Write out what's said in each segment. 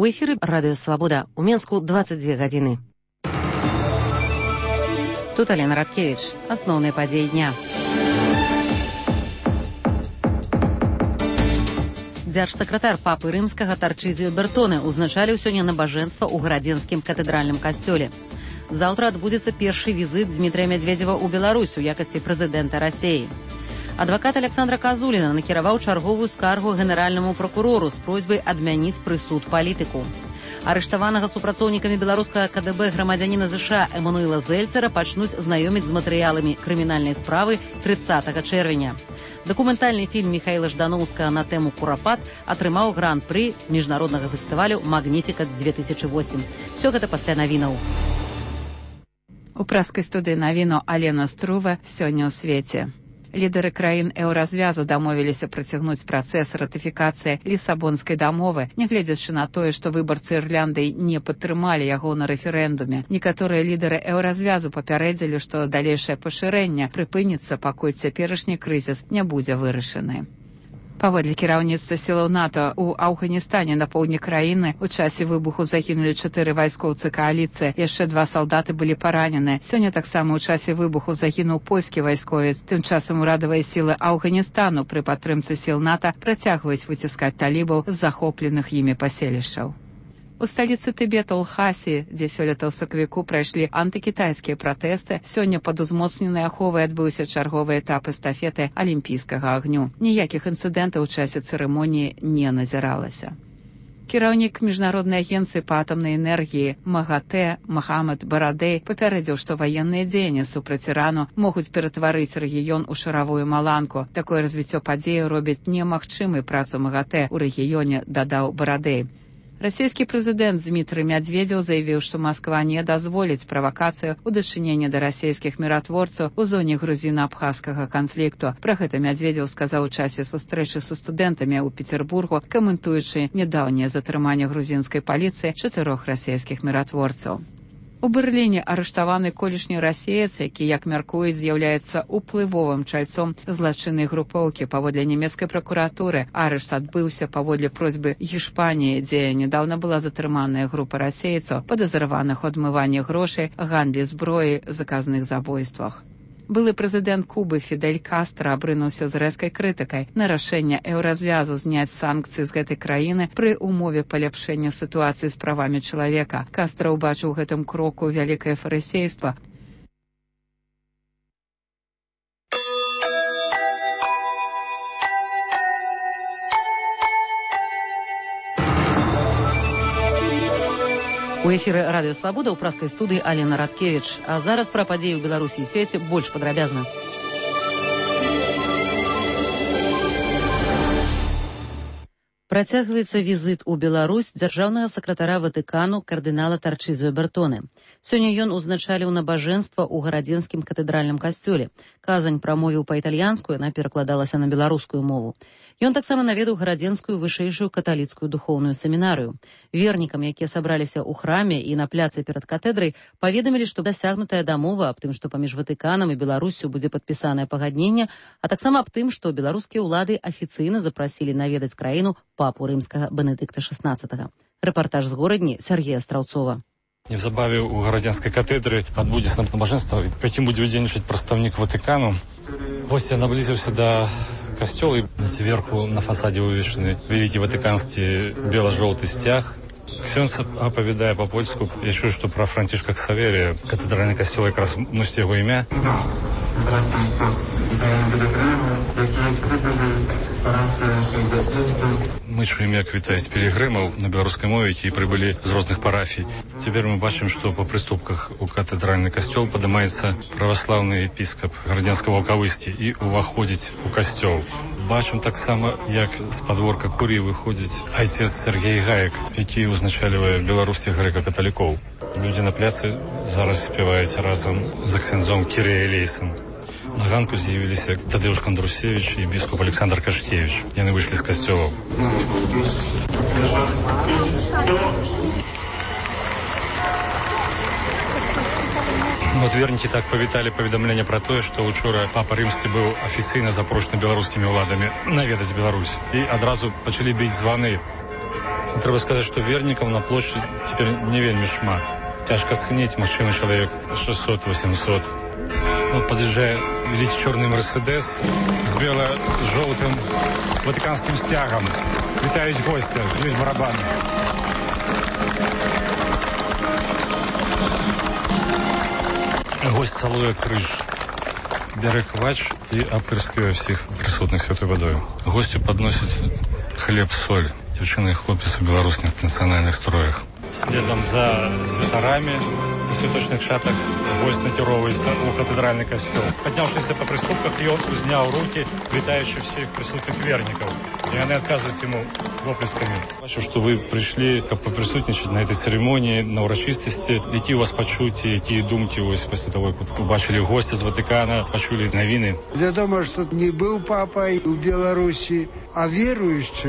У эфіры радыё Свабода. У Менску 22 гадзіны. Тут Алена Радкевіч. Асноўныя падзеі дня. Дзяржсакратар папы рымскага Тарчызіо Бертоне узначаліў сёння набажэнства ў Гарадзенскім катэдральным касцёле. Заўтра адбудзецца першы візіт Дмітрия Медведева ў Беларусь у якасці прэзідэнта Расіі. Адвакат Александра Казуліна накіраваў чарговую скаргу генеральнаму прокурору з просьбай адмяніць прысуд палітыку. Арыштаванага супрацоўнікамі беларускага КДБ грамадзяніна ЗША Эмануэла Зельцера пачнуць знаёміць з матэрыяламі крымінальнай справы 30 чэрвеня. Дакументальны фільм Міхаіла Ждановскага на тэму «Курапат» атрымаў гран-пры міжнароднага фестывалю «Магніфікат-2008». Всё гэта пасля навінаў. У праскай студыі навіну Алена Струва сёння ў свеце. Лідары краін еўразвязу дамовіліся працягнуць працэс ратыфікацыі Лісабонскай дамовы, нягледзячы на тое, што выбарцы Ірландыі не падтрымалі яго на рэферэндуме. Некаторыя лідары еўразвязу папярэдзілі, што далейшае пашырэнне прыпыніцца, пакуль цяперашні крызіс не будзе вырашаны. Паводле кіраўніцтва сілаў НАТО ў Афганістане на поўдні краіны у часе выбуху загінулі 4 вайскоўцы кааліцыі, яшчэ 2 салдаты былі паранены. Сёння таксама ў часе выбуху загінуў польскі вайсковец. Тым часам урадавыя сілы Афганістану пры падтрымцы сіл НАТО працягваюць выціскаць талібаў з захопленых імі паселішчаў. У сталіцы Тыбета Лхасі, дзе сёлета ў сакавіку прайшлі антыкітайскія пратэсты, сёння пад узмоцненай аховай адбыўся чарговы этап эстафеты алімпійскага агню. Ніякіх інцыдэнтаў у часе цырымоніі не назіралася. Кіраўнік міжнароднай агенцыі па атамнай энергіі МАГАТЭ Махамад Барадэй папярэдзіў, што ваенныя дзеянні супраць Ірану могуць ператварыць рэгіён у шаравую маланку. Такое развіццё падзеяў робіць немагчымай працу МАГАТЭ ў рэгіёне, дадаў Барадэй. Расійскі прэзідэнт Дмітрий Медведев заявіў, што Масква не дазволіць правакацыю ў дачыненні да расійскіх міратворцаў у зоне грузіна-абхазскага канфлікту. Пра гэта Медведев сказаў у часе сустрэчы са студэнтамі ў Петербургу, каментуючы нядаўняе затрыманне грузінскай паліцыі 4 расійскіх міратворцаў. У Берліне арыштаваны колішні расеец, які, як мяркуюць, з'яўляецца уплывовым чальцом злачыннай групоўкі. Паводле нямецкай пракуратуры арышт адбыўся паводле просьбы Гішпаніі, дзе нядаўна была затрыманая група расейцаў, падазраваных у адмыванні грошай, гандлі зброі, заказных забойствах. Былы прэзідэнт Кубы Фідель Кастра абрынуўся з рэзкай крытыкай на рашэнне еўразвязу зняць санкцыі з гэтай краіны пры умове паляпшэння сітуацыі з правамі чалавека. Кастра ўбачыў у гэтым кроку вялікае фарысейства. У эфіры радыё Свабода ў праскай студыі Алена Радкевіч. А зараз пра падзеі ў Беларусі і свеце больш падрабязна. Працягваецца візіт у Беларусь дзяржаўнага сакратара Ватыкану кардынала Тарчызіо Бертоне. Сёння ён узначаліў набажэнства ў Гарадзенскім катэдральным касцёле. Казань прамовіў па-італьянску, яна перакладалася на беларускую мову. Ён таксама наведаў Гарадзенскую вышэйшую каталіцкую духоўную семінарыю. Вернікам, якія сабраліся ў храме і на пляцы перад катедрай, паведамілі, што дасягнутая дамова аб тым, што паміж Ватыканам і Беларуссю будзе падпісанае пагадненне, а таксама аб тым, што беларускія ўлады афіцыйна запрасілі наведаць краіну папу рымскага Бенедыкта XVI. Рэпартаж з горадні Сергея Страўцова. Неўзабаве ў Гарадзенскай катедры адбудзецца набажэнства, якім будзе удзельнічаць прадстаўнік Ватыкану. Вось я наблізіўся да касцёла, і зверху на фасадзе вывешаны вялікі ватыканскі бела-жоўты сцяг. Ксёндз апавядае па-польску. Я чую, што пра Францішка Ксаверія катэдральны касцёл якраз носіць яго імя. Мы чуем, як вітаюць пілігрымаў на беларускай мове, які прыбылі з розных парафій. Цяпер мы бачым, што па прыступках у катэдральны касцёл падымаецца праваслаўны епіскап Гарадзенскага Ваўкавысці і ўваходзіць у касцёл. Бачым таксама, як з падворка куріі выходзіць айцец Сергей Гаек, які узначальвае беларускіх грэка-каталікоў. Людзі на пляцы зараз спяваюць разам з ксяндзом Кірыя Элейсам. На ганку з'явіліся Тадеуш Кандрусевич і біскуп Александр Кашкевич. Яны выйшлі з касцёлаў. Вот вернікі так павіталі паведамленне пра тое, што учора папа рымскі быў афіцыйна запрошаны беларускімі ўладамі наведаць Беларусь. І адразу пачалі біць званы. Треба сказать, что верников на площадь теперь не вельми шмат. Тяжко оценить, машина человек 600-800. Вот подъезжает великий черный Мерседес с бело-желтым ватиканским стягом. Витают гости, здесь барабаны. Гость целует крыш. Бере квач и опрыскивает всех присутных святой водой. Гостю подносится хлеб-соль. Девчины и хлопец в белорусских национальных строях. Следом за святарами в святочных шатах гость накіровується у катедральный костел. Поднявшийся по приступках, он узнял руки, витающих всех присутных верников. И они отказывают ему воплесками. Бачу, что вы пришли поприсутничать на этой церемонии, на урочистости. Які у вас почуття, які думки ось після того, як побачили гостя з Ватикана, почули новини? Відомо, що не був папа у Білорусі, а віруючі,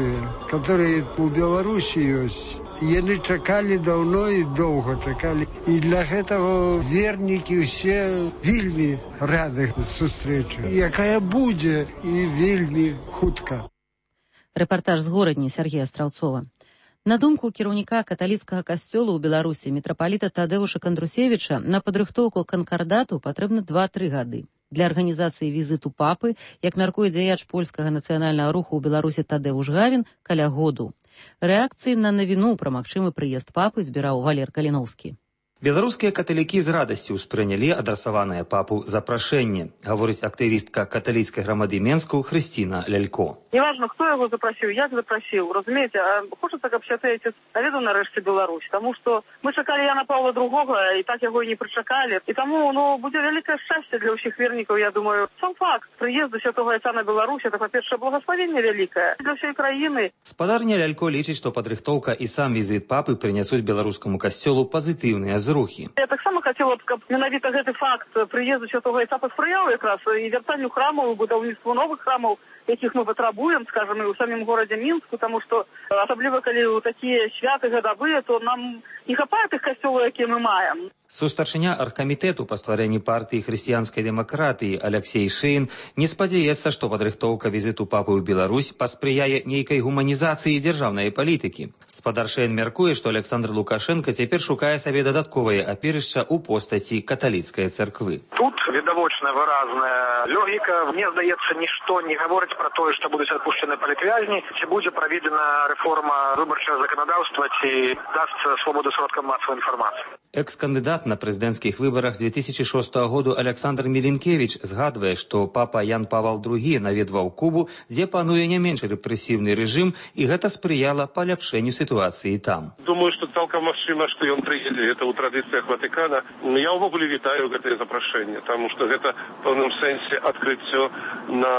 які у Білорусі є, вони чекали давно і довго чекали. І для цього вірники всі вельми раді зустрічі. Яка буде і вельми хутка. Рэпартаж з горадні Сергея Страўцова. На думку кіраўніка каталіцкага касцёла ў Беларусі мітрапаліта Тадэвуша Кандрусевіча, на падрыхтоўку канкардату патрэбна 2-3 гады. Для арганізацыі візіту папы, як мяркуе дзеяч польскага нацыянальнага руху ў Беларусі Тадэвуш Гавін, каля году. Рэакцыі на навіну пра магчымы прыезд папы збіраў Валер Каліноўскі. Беларускія каталікі з радасцю ўспрынялі адрасаванае папу запрашэнне, гаворыць актывістка каталіцкай грамады Менску Хрысціна Лялько. Неважно, кто его запросил, як запросил, разумеете, хочется, каб святы отец наведал нарэшце Беларусь, потому что мы чакали Яна Павла II, и так его и не причакали, и тому, будет великое счастье для всех верников, я думаю. Сам факт приезда святого отца на Беларусь, это, по-перше, благословение великое для всей краины. Спадарня Лялько лічыць, што падрыхтоўка і сам візит папы прынясуць беларускаму касцёлу пазітыўныя зрухі. Я так само хотела, каб менавіта гэты факт приезда святого отца паспрыяў якраз і вяртанню храмаў, і будаўніцтву новых храмаў, якіх мы патрабуем, скажем, і ў самім горадзе Мінску, тому што асабліва калі ў такія святы гадавыя, то нам не хапае тых касцёлаў, якія мы маем. Сустарчыня аргкамітэту па стварэнні партыі хрысціянскай дэмакратыі Аляксей Шэйн не спадзяецца, што падрыхтоўка візіту папы ў Беларусь паспрыяе нейкай гуманізацыі дзяржаўнай палітыкі. Спадар Шэйн мяркуе, што Александр Лукашенко цяпер шукае сабе дадатковае апірышча ў постаці каталіцкай царквы. Тут відавочная выразная логіка. Мне здаецца, нішто не гаворыць пра тое, што будуць адпушчаны палітвязні, ці будзе праведзена рэформа выбарчага заканадаўства, ці дасца свабоду сродкам масавай інфармацыі. Экс-кандыдат на прэзідэнцкіх выбарах з 2006 году Александр Мілінкевіч згадвае, што папа Ян Павал II наведваў Кубу, дзе пануе не менш рэпрэсіўны рэжым, і гэта спрыяла паляпшэнню сітуацыі там. Думаю, што цалкам магчыма, што ён прыедзе. Гэта ў традыцыях Ватыкана. Я ўвогуле вітаю гэтае запрашэнне, таму што гэта в пэўным сэнсе адкрыццё на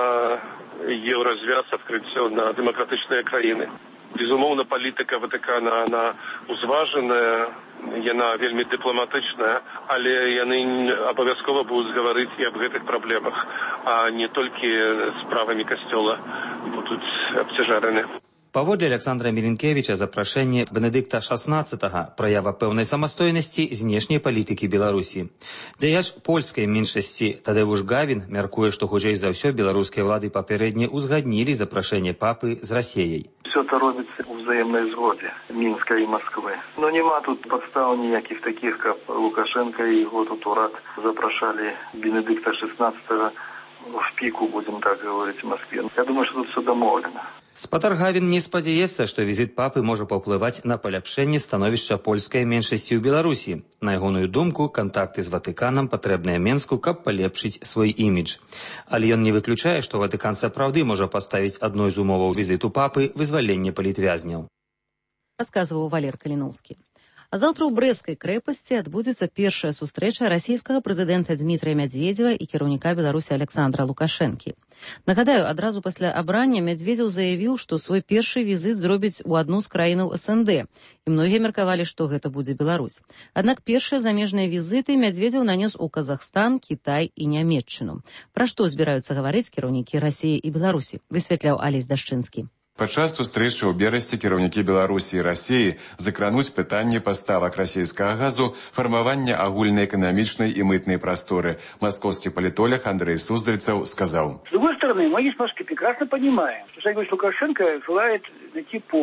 еўразвяз, адкрыццё на дэмакратычныя краіны. Безумоўна, палітыка Ватыкана, она узважаная, яна вельмі дыпламатычная, але яны абавязкова будуць гаварыць і аб гэтых праблемах, а не толькі справамі касцёла будуць абцяжараны. Паводле Александра Мілінкевіча запрашэнне Бенедыкта XVI праява пэўнай самастойнасці знешняй палітыкі Беларусі. Дзеяч польскай меншасці Тадэвуш Гавін мяркуе, што хутчэй за ўсё беларускія ўлады папярэдне ўзгаднілі запрашэнне папы з Расіяй. Все это робится в взаимной сгоде Минска и Москвы. Но нема тут подстав никаких таких, как Лукашенко и его тут урад запрошали Бенедикта XVI в пику, будем так говорить, в Москве. Я думаю, что тут все домовлено. Спадар Гавін не спадзяецца, што візіт папы можа паўплываць на паляпшэнне становішча польскай меншасці ў Беларусі. На ягоную думку, кантакты з Ватыканам патрэбныя Менску, каб палепшыць свой імідж. Але ён не выключае, што Ватыкан сапраўды можа паставіць адной з умоваў візіту папы вызваленне палітвязняў. Расказваў Валер Каліноўскі. А заўтра ў Брэсцкай крэпасці адбудзецца першая сустрэча расійскага прэзідэнта Дмітрыя Мядзведзева і кіраўніка Беларусі Александра Лукашэнкі. Нагадаю, адразу пасля абрання Мядзведзеў заявіў, што свой першы візіт зробіць у адну з краінаў СНД, і многія меркавалі, што гэта будзе Беларусь. Аднак першыя замежныя візіты Мядзведзеў нанёс у Казахстан, Кітай і Нямецчыну. Пра што збіраюцца гаварыць кіраўнікі Расіі і Беларусі, высвятляў Алесь Дашчынскі. Падчас сустрэчы ў Берасці кіраўнікі Беларусі і Расіі закрануць пытанне паставак расійскага газу, фармавання агульнай эканамічнай і мытнай прасторы. Московский политолог Андрей Суздальцев сказал: С другой стороны, мы немножко прекрасно понимаем, что Лукашенко желает найти повод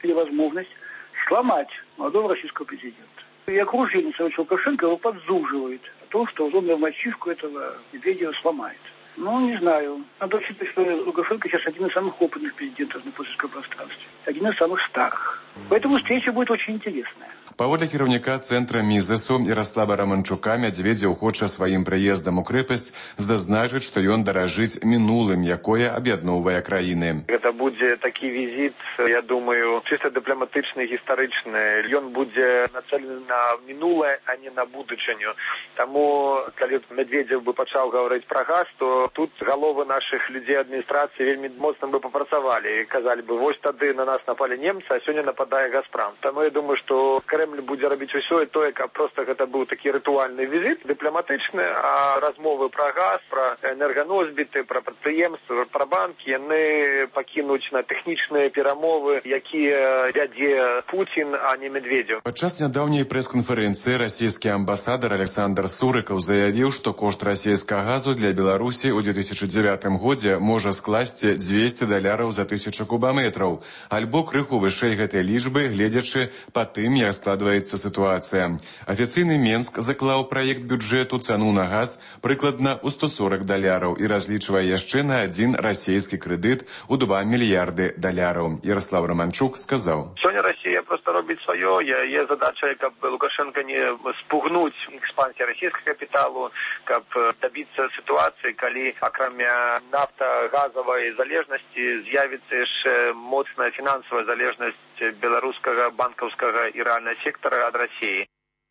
или возможность сломать молодого российского президента. И окружение Лукашенко его подзуживает о том, что он на мальчишку этого Медведева сломает. Ну, не знаю. Надо учитывать, что Лукашенко сейчас один из самых опытных президентов на постсоветском пространстве. Один из самых старых. Поэтому встреча будет очень интересная. Паводле кіраўніка цэнтра Мізесу Ярослава Романчука Мядзведзеў хоча сваім прыездам у крэпасць зазначыць, што ён даражыць мінулым, якое аб'ядноўвае краіны. Гэта будзе такі візіт, я думаю, чыста дыпламатычны, гістарычны. Ён будзе нацэлены на мінулае, а не на будучыню. Таму, калі Мядзведзеў бы пачаў гаварыць пра газ, то тут галовы нашых людзей адміністрацыі вельмі моцна бы папрацавалі і казалі бы, вось тады на нас напалі немцы, а сёння нападае Газпром. Таму я думаю, што Кремль будзе рабіць усё і тое, каб проста гэта быў такі рытуальны візіт, дыпламатычны, а размовы пра газ, пра энерганосьбіты, пра прадпрыемствы, пра банкі, яны пакінуць на тэхнічныя перамовы, якія вядзе Пуцін, а не Медведзеў. Падчас нядаўняй прэс-канферэнцыі расійскі амбасадар Александр Сурыкаў заявіў, што кошт расійскага газу для Беларусі ў 2009 годзе можа скласці $200 за 1000 кубаметраў, альбо крыху вышэй гэтай лічбы, гледзячы па тым, як складваецца сітуацыя. Афіцыйны Менск заклаў праект бюджэту цану на газ прыкладна ў $140 і разлічвае яшчэ на один расійскі крэдыт у $2 мільярды. Ярослав Романчук сказаў. Сёння Расія проста робіць сваё. Є задача, каб Лукашенко не спугнуць экспансію расійскага капіталу, каб дабіцца сітуацыі, калі акрамя нафтагазавай залежнасці з'явіцца яшчэ моцная фінансавая залежнасць беларускага банкаўскага і рэальнага сектара ад Расіі.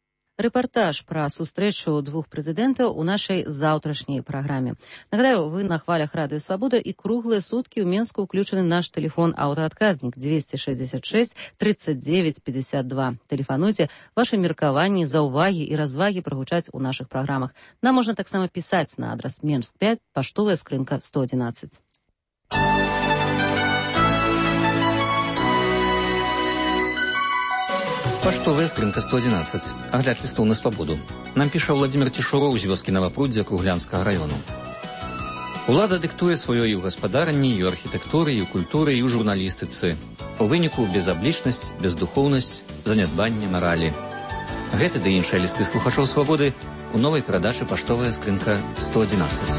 Рэпартаж пра сустрэчу двух прэзідэнтаў у нашай заўтрашняй праграме. Нагадаю, вы на хвалях Радыё Свабода і круглыя суткі ў Менску ўключаны наш тэлефон аўтаадказнік 266 39 52. Тэлефануйце, вашы меркаванні, заўвагі і развагі прагучаць у нашых праграмах. Нам можна таксама пісаць на адрас Менск 5, паштовая скрынка 111. Паштовая скрынка 111. Агляд лістоў на свабоду. Нам піша Владимир Цішуроў з вёскі Навапруддзя Круглянскага раёну. Улада дыктуе сваё і ў гаспадаранні, і ў архітэктуры, і ў культуры, і ў журналістыцы. У выніку безаблічнасць, бездухоўнасць, занядбанне маралі. Гэты ды іншыя лісты слухачоў свабоды у новай перадачы «Паштовая скрынка 111».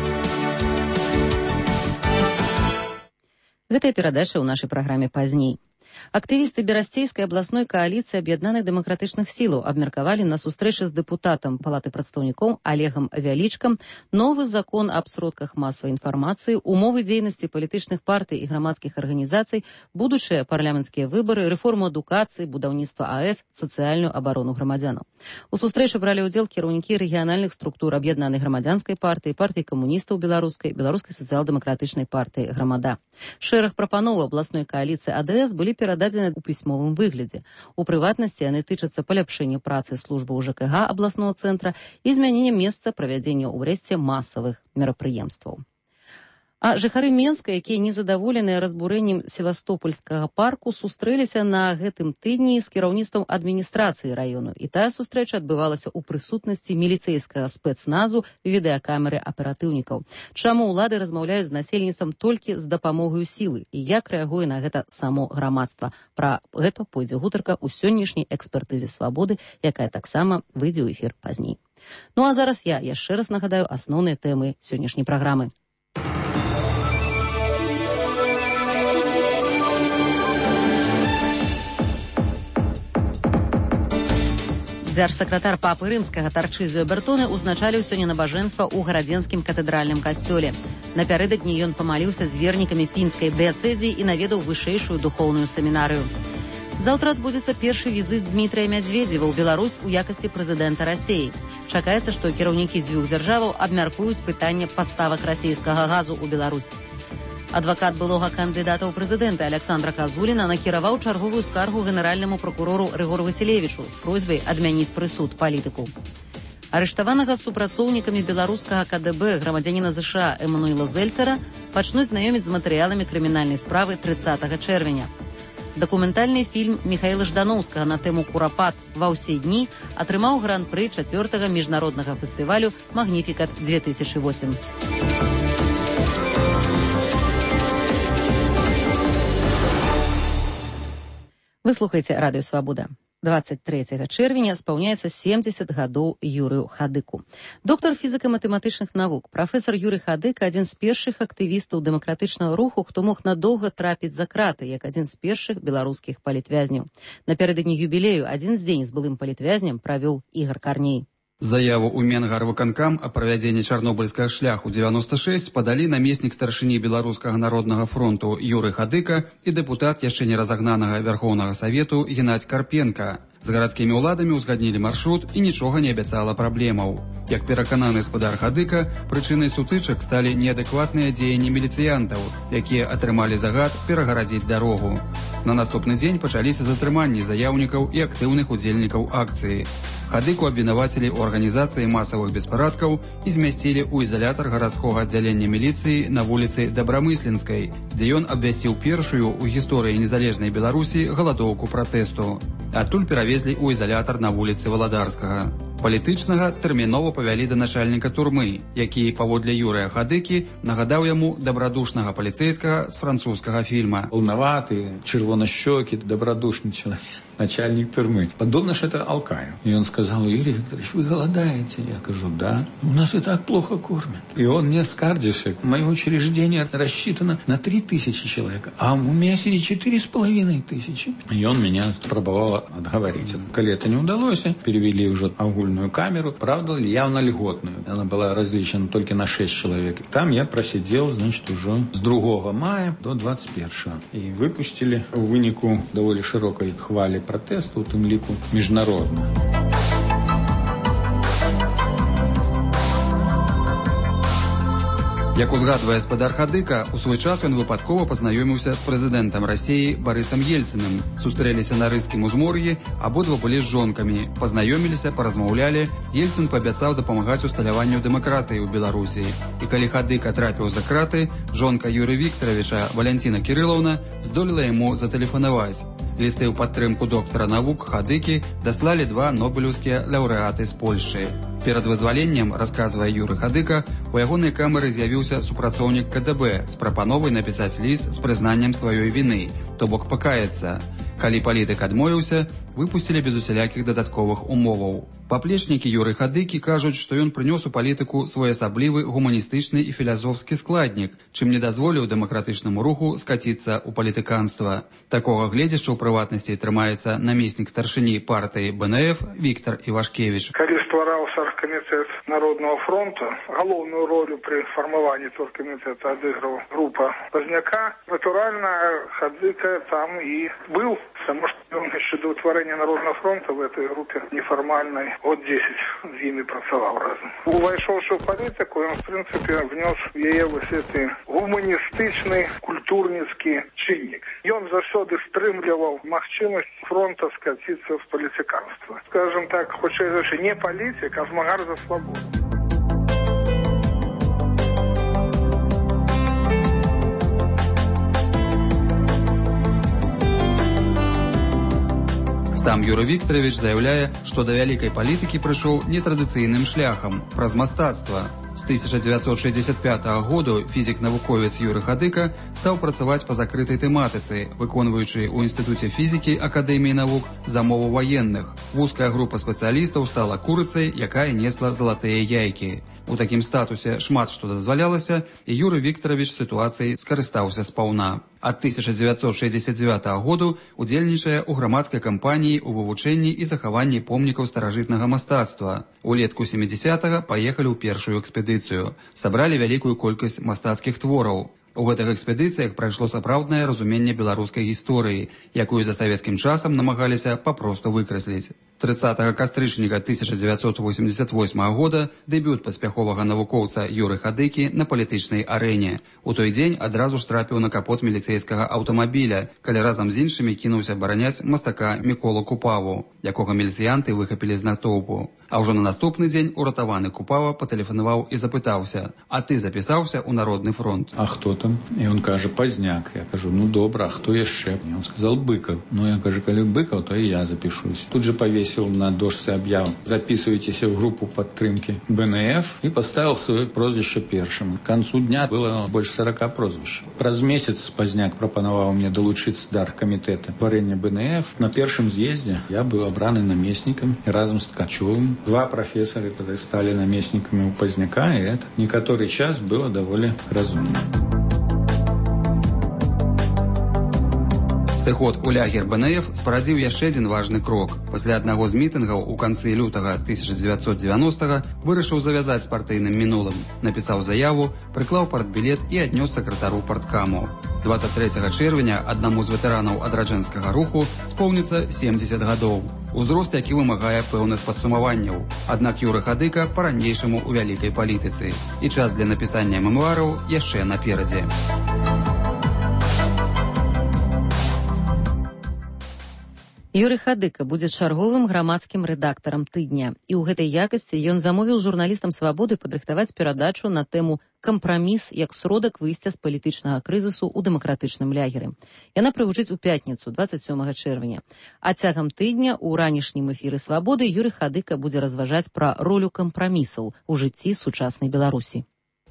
Гэтая перадача ў нашай праграме пазней. Актывісты Берасцейскай абласной кааліцыі аб'яднаных дэмакратычных сілаў абмеркавалі на сустрэчы з дэпутатам Палаты прадстаўнікоў Олегам Вялічкам новы закон аб сродках масавай інфармацыі, умовы дзейнасці палітычных партый і грамадскіх арганізацый, будучыя парламенцкія выбары, рэформу адукацыі, будаўніцтва АЭС, сацыяльную абарону грамадзянаў. У сустрэчы бралі ўдзел кіраўнікі рэгіянальных структур аб'яднанай грамадзянскай партыі, партыі камуністаў беларускай, беларускай сацыял-дэмакратычнай партыі «Грамада». Шэраг прапановаў абласной кааліцыі АДС былі перададзены ў пісьмовым выглядзе. У прыватнасці яны тычацца паляпшэння працы службы ЖКХ абласнога цэнтра і змянення месца правядзення ў Брэсце масавых мерапрыемстваў. А жыхары Менска, якія незадаволеныя разбурэннем Севастопольскага парку, сустрэліся на гэтым тыдні з кіраўніцтвам адміністрацыі раёну. І тая сустрэча адбывалася ў прысутнасці міліцэйскага спецназу, відэакамеры аператыўнікаў. Чаму ўлады размаўляюць з насельніцтвам толькі з дапамогаю сілы? І як рэагуе на гэта само грамадства? Пра гэта пойдзе гутарка ў сённяшняй экспертызе свабоды, якая таксама выйдзе ў эфір пазней. Ну а зараз я яшчэ раз нагадаю асноўныя тэмы сённяшняй праграмы. Дзяржсакратар папы рымскага Тарчызіо Бертоне узначаліў сёння набажэнства ў гарадзенскім катэдральным касцёле. Напярэдадні ён памаліўся з вернікамі пінскай дыяцэзіі і наведаў вышэйшую духоўную семінарыю. Заўтра адбудзецца першы візіт Дмітрыя Мядзведзева ў Беларусь у якасці прэзідэнта Расіі. Чакаецца, што кіраўнікі дзвюх дзяржаваў абмяркуюць пытанне паставак расійскага газу ў Беларусь. Адвакат былога кандыдата ў прэзідэнты Александра Казуліна накіраваў чарговую скаргу генеральнаму пракурору Рыгору Васілевічу з просьбай адмяніць прысуд палітыку. Арыштаванага супрацоўнікамі беларускага КДБ грамадзяніна ЗША Эммануэла Зельцера пачнуць знаёміць з матэрыяламі крымінальнай справы 30 чэрвеня. Дакументальны фільм Міхаіла Ждановскага на тэму «Курапат» ва ўсе дні атрымаў гран-пры 4-го міжнароднага фестывалю «Магніфікат 2008». Вы слухаеце радыё Свабода. 23 чэрвеня спаўняецца 70 гадоў Юрыю Хадыку. Доктар фізіка-матэматычных навук, прафесар Юрый Хадык адзін з першых актывістаў дэмакратычнага руху, хто мог надоўга трапіць за краты, як адзін з першых беларускіх палітвязняў. Напярэдадні юбілею адзін дзень з былым палітвязням правёў Ігар Карней. Заяву ў Менгарвыканкам о правядзенні чарнобыльскага шляху 96 падалі намеснік старшыні Беларускага народнага фронту Юрый Хадыка і дэпутат яшчэ не разагнанага Вярхоўнага Савету Геннадзь Карпенка. З гарадскімі ўладамі ўзгаднілі маршрут і нічога не абяцала праблемаў. Як перакананы спадар Хадыка, прычынай сутычак сталі неадэкватныя дзеянні міліцыянтаў, якія атрымалі загад перагарадзіць дарогу. На наступны дзень пачаліся затрыманні заяўнікаў і актыўных удзельнікаў акцыі. Хадыку абвінавацілі ў арганізацыі масавых беспарадкаў і змясцілі ў изолятар гарадскога аддзялення міліцыі на вуліцы Добрамысленскай, дзе ён абвясціў першую ў гісторыі незалежнай Беларусі галадоўку пратэсту. Адтуль перавезлі ў изолятар на вуліцы Валадарскага. Палітычнага тэрмінова павялі да начальніка турмы, які, паводле Юрыя Хадыкі, нагадаў яму дабрадушнага паліцейскага з французскага фільма. Полноватый, червонощекий, добродушный человек. Начальник тюрьмы. Подобно же это Алкаев. И он сказал: Юрий Викторович, вы голодаете? Я говорю: да. У нас и так плохо кормят. И он мне скардился. Мое учреждение рассчитано на 3000 человек, а у меня сидит 4500. И он меня пробовал отговорить. Коли это не удалось, перевели уже огульную камеру. Правда, явно льготную. Она была различена только на 6 человек. Там я просидел, значит, уже с 2 мая до 21. И выпустили в вынику довольно широкой хвали протесту, у тым ліку міжнародна. Як узгадвае спадар Хадыка, у свой час ён выпадкова пазнаёміўся з прэзідэнтам Расіі Барысам Ельцыным. Сустрэліся на рыскім узмор'і, абодва былі з жонкамі. Пазнаёміліся, паразмаўлялі. Ельцын паабяцаў дапамагаць усталяванню дэмакратыі ў Беларусі. І калі Хадыка трапіў за краты, жонка Юрыя Віктаравіча Валянціна Кірылаўна здолела яму затэлефанаваць. Лісты ў падтрымку доктара навук Хадыкі даслалі 2 нобелеўскія лаўрэаты з Польшчы. Перад вызваленнем, расказвае Юрый Хадыка, у ягонай камеры з'явіўся супрацоўнік КДБ з прапановай напісаць ліст з прызнаннем сваёй віны, то бок пакаяцца. Калі палітык адмовіўся, выпусцілі без усялякіх дадатковых умоваў. Паплечнікі Юры Хадыкі кажуць, што ён прынёс у палітыку своеасаблівы гуманістычны і філасофскі складнік, чым не дазволіў дэмакратычнаму руху скаціцца ў палітыканства. Такога гледзяшча ў прыватнасці трымаецца намеснік старшыні партыі БНФ Віктар Івашкевіч. Калі ствараўся Оргкамітэт Народного фронта, галоўную ролю пры фармаванні Оргкамітэта адыграў група Пазняка, натуральна, Хадыка там і быў, потому что он еще до утворения Народного фронта в этой группе неформальной от 10 з імі працаваў разом. Увайшоўшы ў палітыку, он, в принципе, внес в яе вось гэты гуманістычны, культурніцкі чыннік. Ён заўсёды стрымліваў магчымасць фронта скаціцца в палітыканства. Скажем так, хутчэй за ўсё, не палітык, а змагар за свабоду. Сам Юрый Віктаравіч заяўляе, што да вялікай палітыкі прыйшоў нетрадыцыйным шляхам, праз мастацтва. З 1965 году фізік-навуковец Юрый Хадыка стаў працаваць па закрытай тэматыцы, выконваючы ў Інстытуце фізікі Акадэміі навук замову ваенных. Вузкая група спецыялістаў стала курыцай, якая несла залатыя яйкі. У такім статусе шмат што дазвалялася, і Юрый Віктаравіч сітуацыяй скарыстаўся спаўна. Ад 1969 году удзельнічае ў грамадскай кампаніі ў вывучэнні і захаванні помнікаў старажытнага мастацтва. Улетку 70-га паехалі ў першую экспедыцыю. Сабралі вялікую колькасць мастацкіх твораў. У гэтых экспедыцыях прайшло сапраўднае разуменне беларускай гісторыі, якую за савецкім часам намагаліся папросту выкрасліць. 30 кастрычніка 1988 года дэбют паспяховага навукоўца Юры Хадыкі на палітычнай арэне. У той дзень адразу ж трапіў на капот міліцэйскага аўтамабіля, калі разам з іншымі кінуўся абараняць мастака Міколу Купаву, якога міліцыянты выхапілі з натоўпу. А ўжо на наступны дзень уратаваны Купава патэлефанаваў і запытаўся: «А ты запісаўся ў Народны фронт?» «А хто там?» І он кажа: «Пазняк». Я кажу: «Ну добра, а хто яшчэ?» І он сказал: «Быков». Ну я кажу: «Калі Быков, то и я запишусь». Тут же повесил на дошце объяву: «Записывайтесь в группу подтримки БНФ», и поставил свое прозвище першим. К концу дня было больше 40 прозвищ. Праз месяц Пазняк пропановал мне долучиться до аргкомитета варення БНФ. На первом съезде я был обраны наместником разом с Ткачевым. 2 профессора тогда стали наместниками у Пазняка, и это некоторый час было довольно разумно. Сыход у лагер БНФ спарадзіў яшчэ адзін важны крок. Пасля аднаго з мітынгаў у канцы лютага 1990-га вырашыў завязаць з партыйным мінулым. Напісаў заяву, прыклаў партбілет і аднёс сакратару парткаму. 23 чэрвеня аднаму з ветэранаў адраджэнскага руху споўніцца 70 гадоў. Узрост, які вымагае пэўных падсумаванняў. Аднак Юры Хадыка па-ранейшаму ў вялікай палітыцы. І час для напісання мемуараў яшчэ наперадзе. Юрый Хадыка будзе чарговым грамадскім рэдактарам тыдня. І ў гэтай якасці ён замовіў журналістам «Свабоды» падрыхтаваць перадачу на тэму «Кампраміс як сродак выйсця з палітычнага крызісу ў дэмакратычным лягеры». Яна прагучыць у пятніцу, 27 чэрвеня. А цягам тыдня ў ранішнім эфіры «Свабоды» Юрый Хадыка будзе разважаць пра ролю кампрамісаў у жыцці сучаснай Беларусі.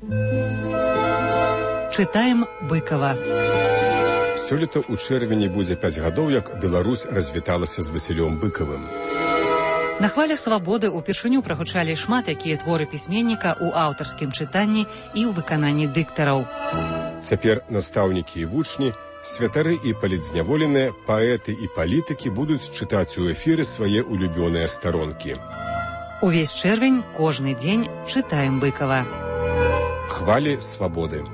Чытаем Быкова. Сёлета ў чэрвені будзе 5 гадоў, як Беларусь развіталася з Васілём Быкавым. На хвалях «Свабоды» упершыню прагучалі шмат якія творы пісьменніка ў аўтарскім чытанні і ў выкананні дыктараў. Цяпер настаўнікі і вучні, святары і палітзняволеныя, паэты і палітыкі будуць чытаць у эфіры свае улюбёныя старонкі. Увесь чэрвень, кожны дзень чытаем Быкава. Хвалі свабоды.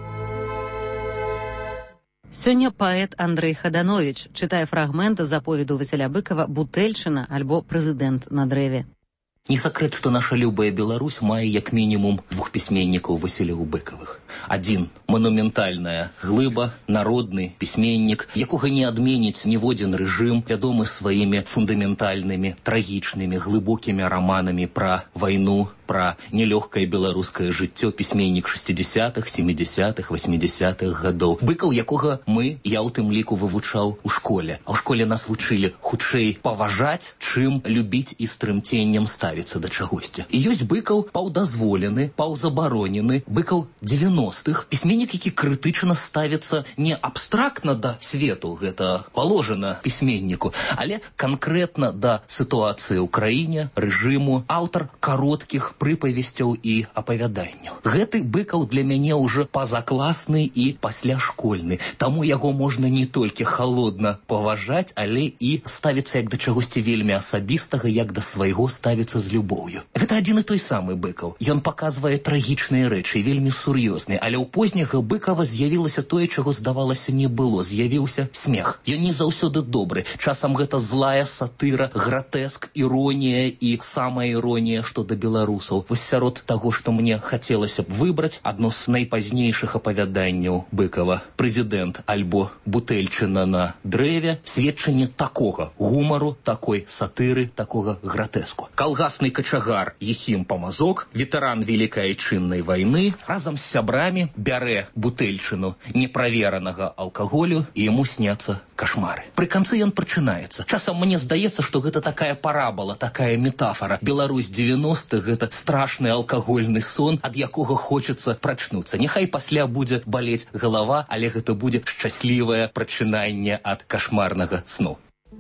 Сёння паэт Андрэй Хаданович чытае фрагмент з аповеду Васіля Быкава «Бутэльчына» альбо «Прэзідэнт на дрэве». Не сакрэт, што наша любая Беларусь мае як мінімум 2 пісьменнікаў Васілёў Быкавых. Адзін – манументальная глыба, народны пісьменнік, якога не адменіць ніводзін рэжым, вядомы сваімі фундаментальнымі, трагічнымі, глыбокімі раманамі пра вайну, пра нелёгкае беларускае жыццё, пісьменнік 60-х, 70-х, 80-х гадоў. Быкаў, якога я ў тым ліку вывучаў у школе. А ў школе нас вучылі хутчэй паважаць, чым любіць і з трымценнем ставіцца да чагосьці. І ёсць Быкаў паўдазволены, паўзабаронены, Быкаў 90-х, пісьменнік, які крытычна ставіцца не абстрактна да свету, гэта паложана пісьменніку, але канкрэтна да сітуацыі ў краіне, рэжыму, аўтар кароткіх прыпавесцяў і апавяданняў. Гэты Быкаў для мяне ўжо пазакласны і пасляшкольны, таму яго можна не толькі халодна паважаць, але і ставіцца як да чагосьці вельмі асабістага, як да свайго ставіцца з любоўю. Гэта адзін і той самы Быкаў. Ён паказвае трагічныя рэчы, вельмі сур'ёзныя, але ў позняга Быкава з'явілася тое, чаго здавалася не было. З'явіўся смех. Ён не заўсёды добры. Часам гэта злая сатыра, гратэск, іронія і самая іронія, што да беларусаў. Вось сярод таго, што мне хацелася б выбраць, адно з найпазнейшых апавяданняў Быкава «Прэзідэнт» альбо «Бутэльчына на дрэве» сведчанне такога гумару, такой сатыры, такога гратэску. Калгасны качагар Ехім Памазок, ветэран Велікай Айчыннай вайны, разам з сябрамі бярэ бутэльчыну неправеранага алкаголю, і яму сняцца кашмары. Пры канцы ён прачынаецца. Часам мне здаецца, што гэта такая парабала, такая метафора. Беларусь 90-х – гэта страшны алкагольны сон, ад якога хочацца прачнуцца. Няхай пасля будзе балець галава, але гэта будзе шчаслівае прачынанне ад кашмарнага сну.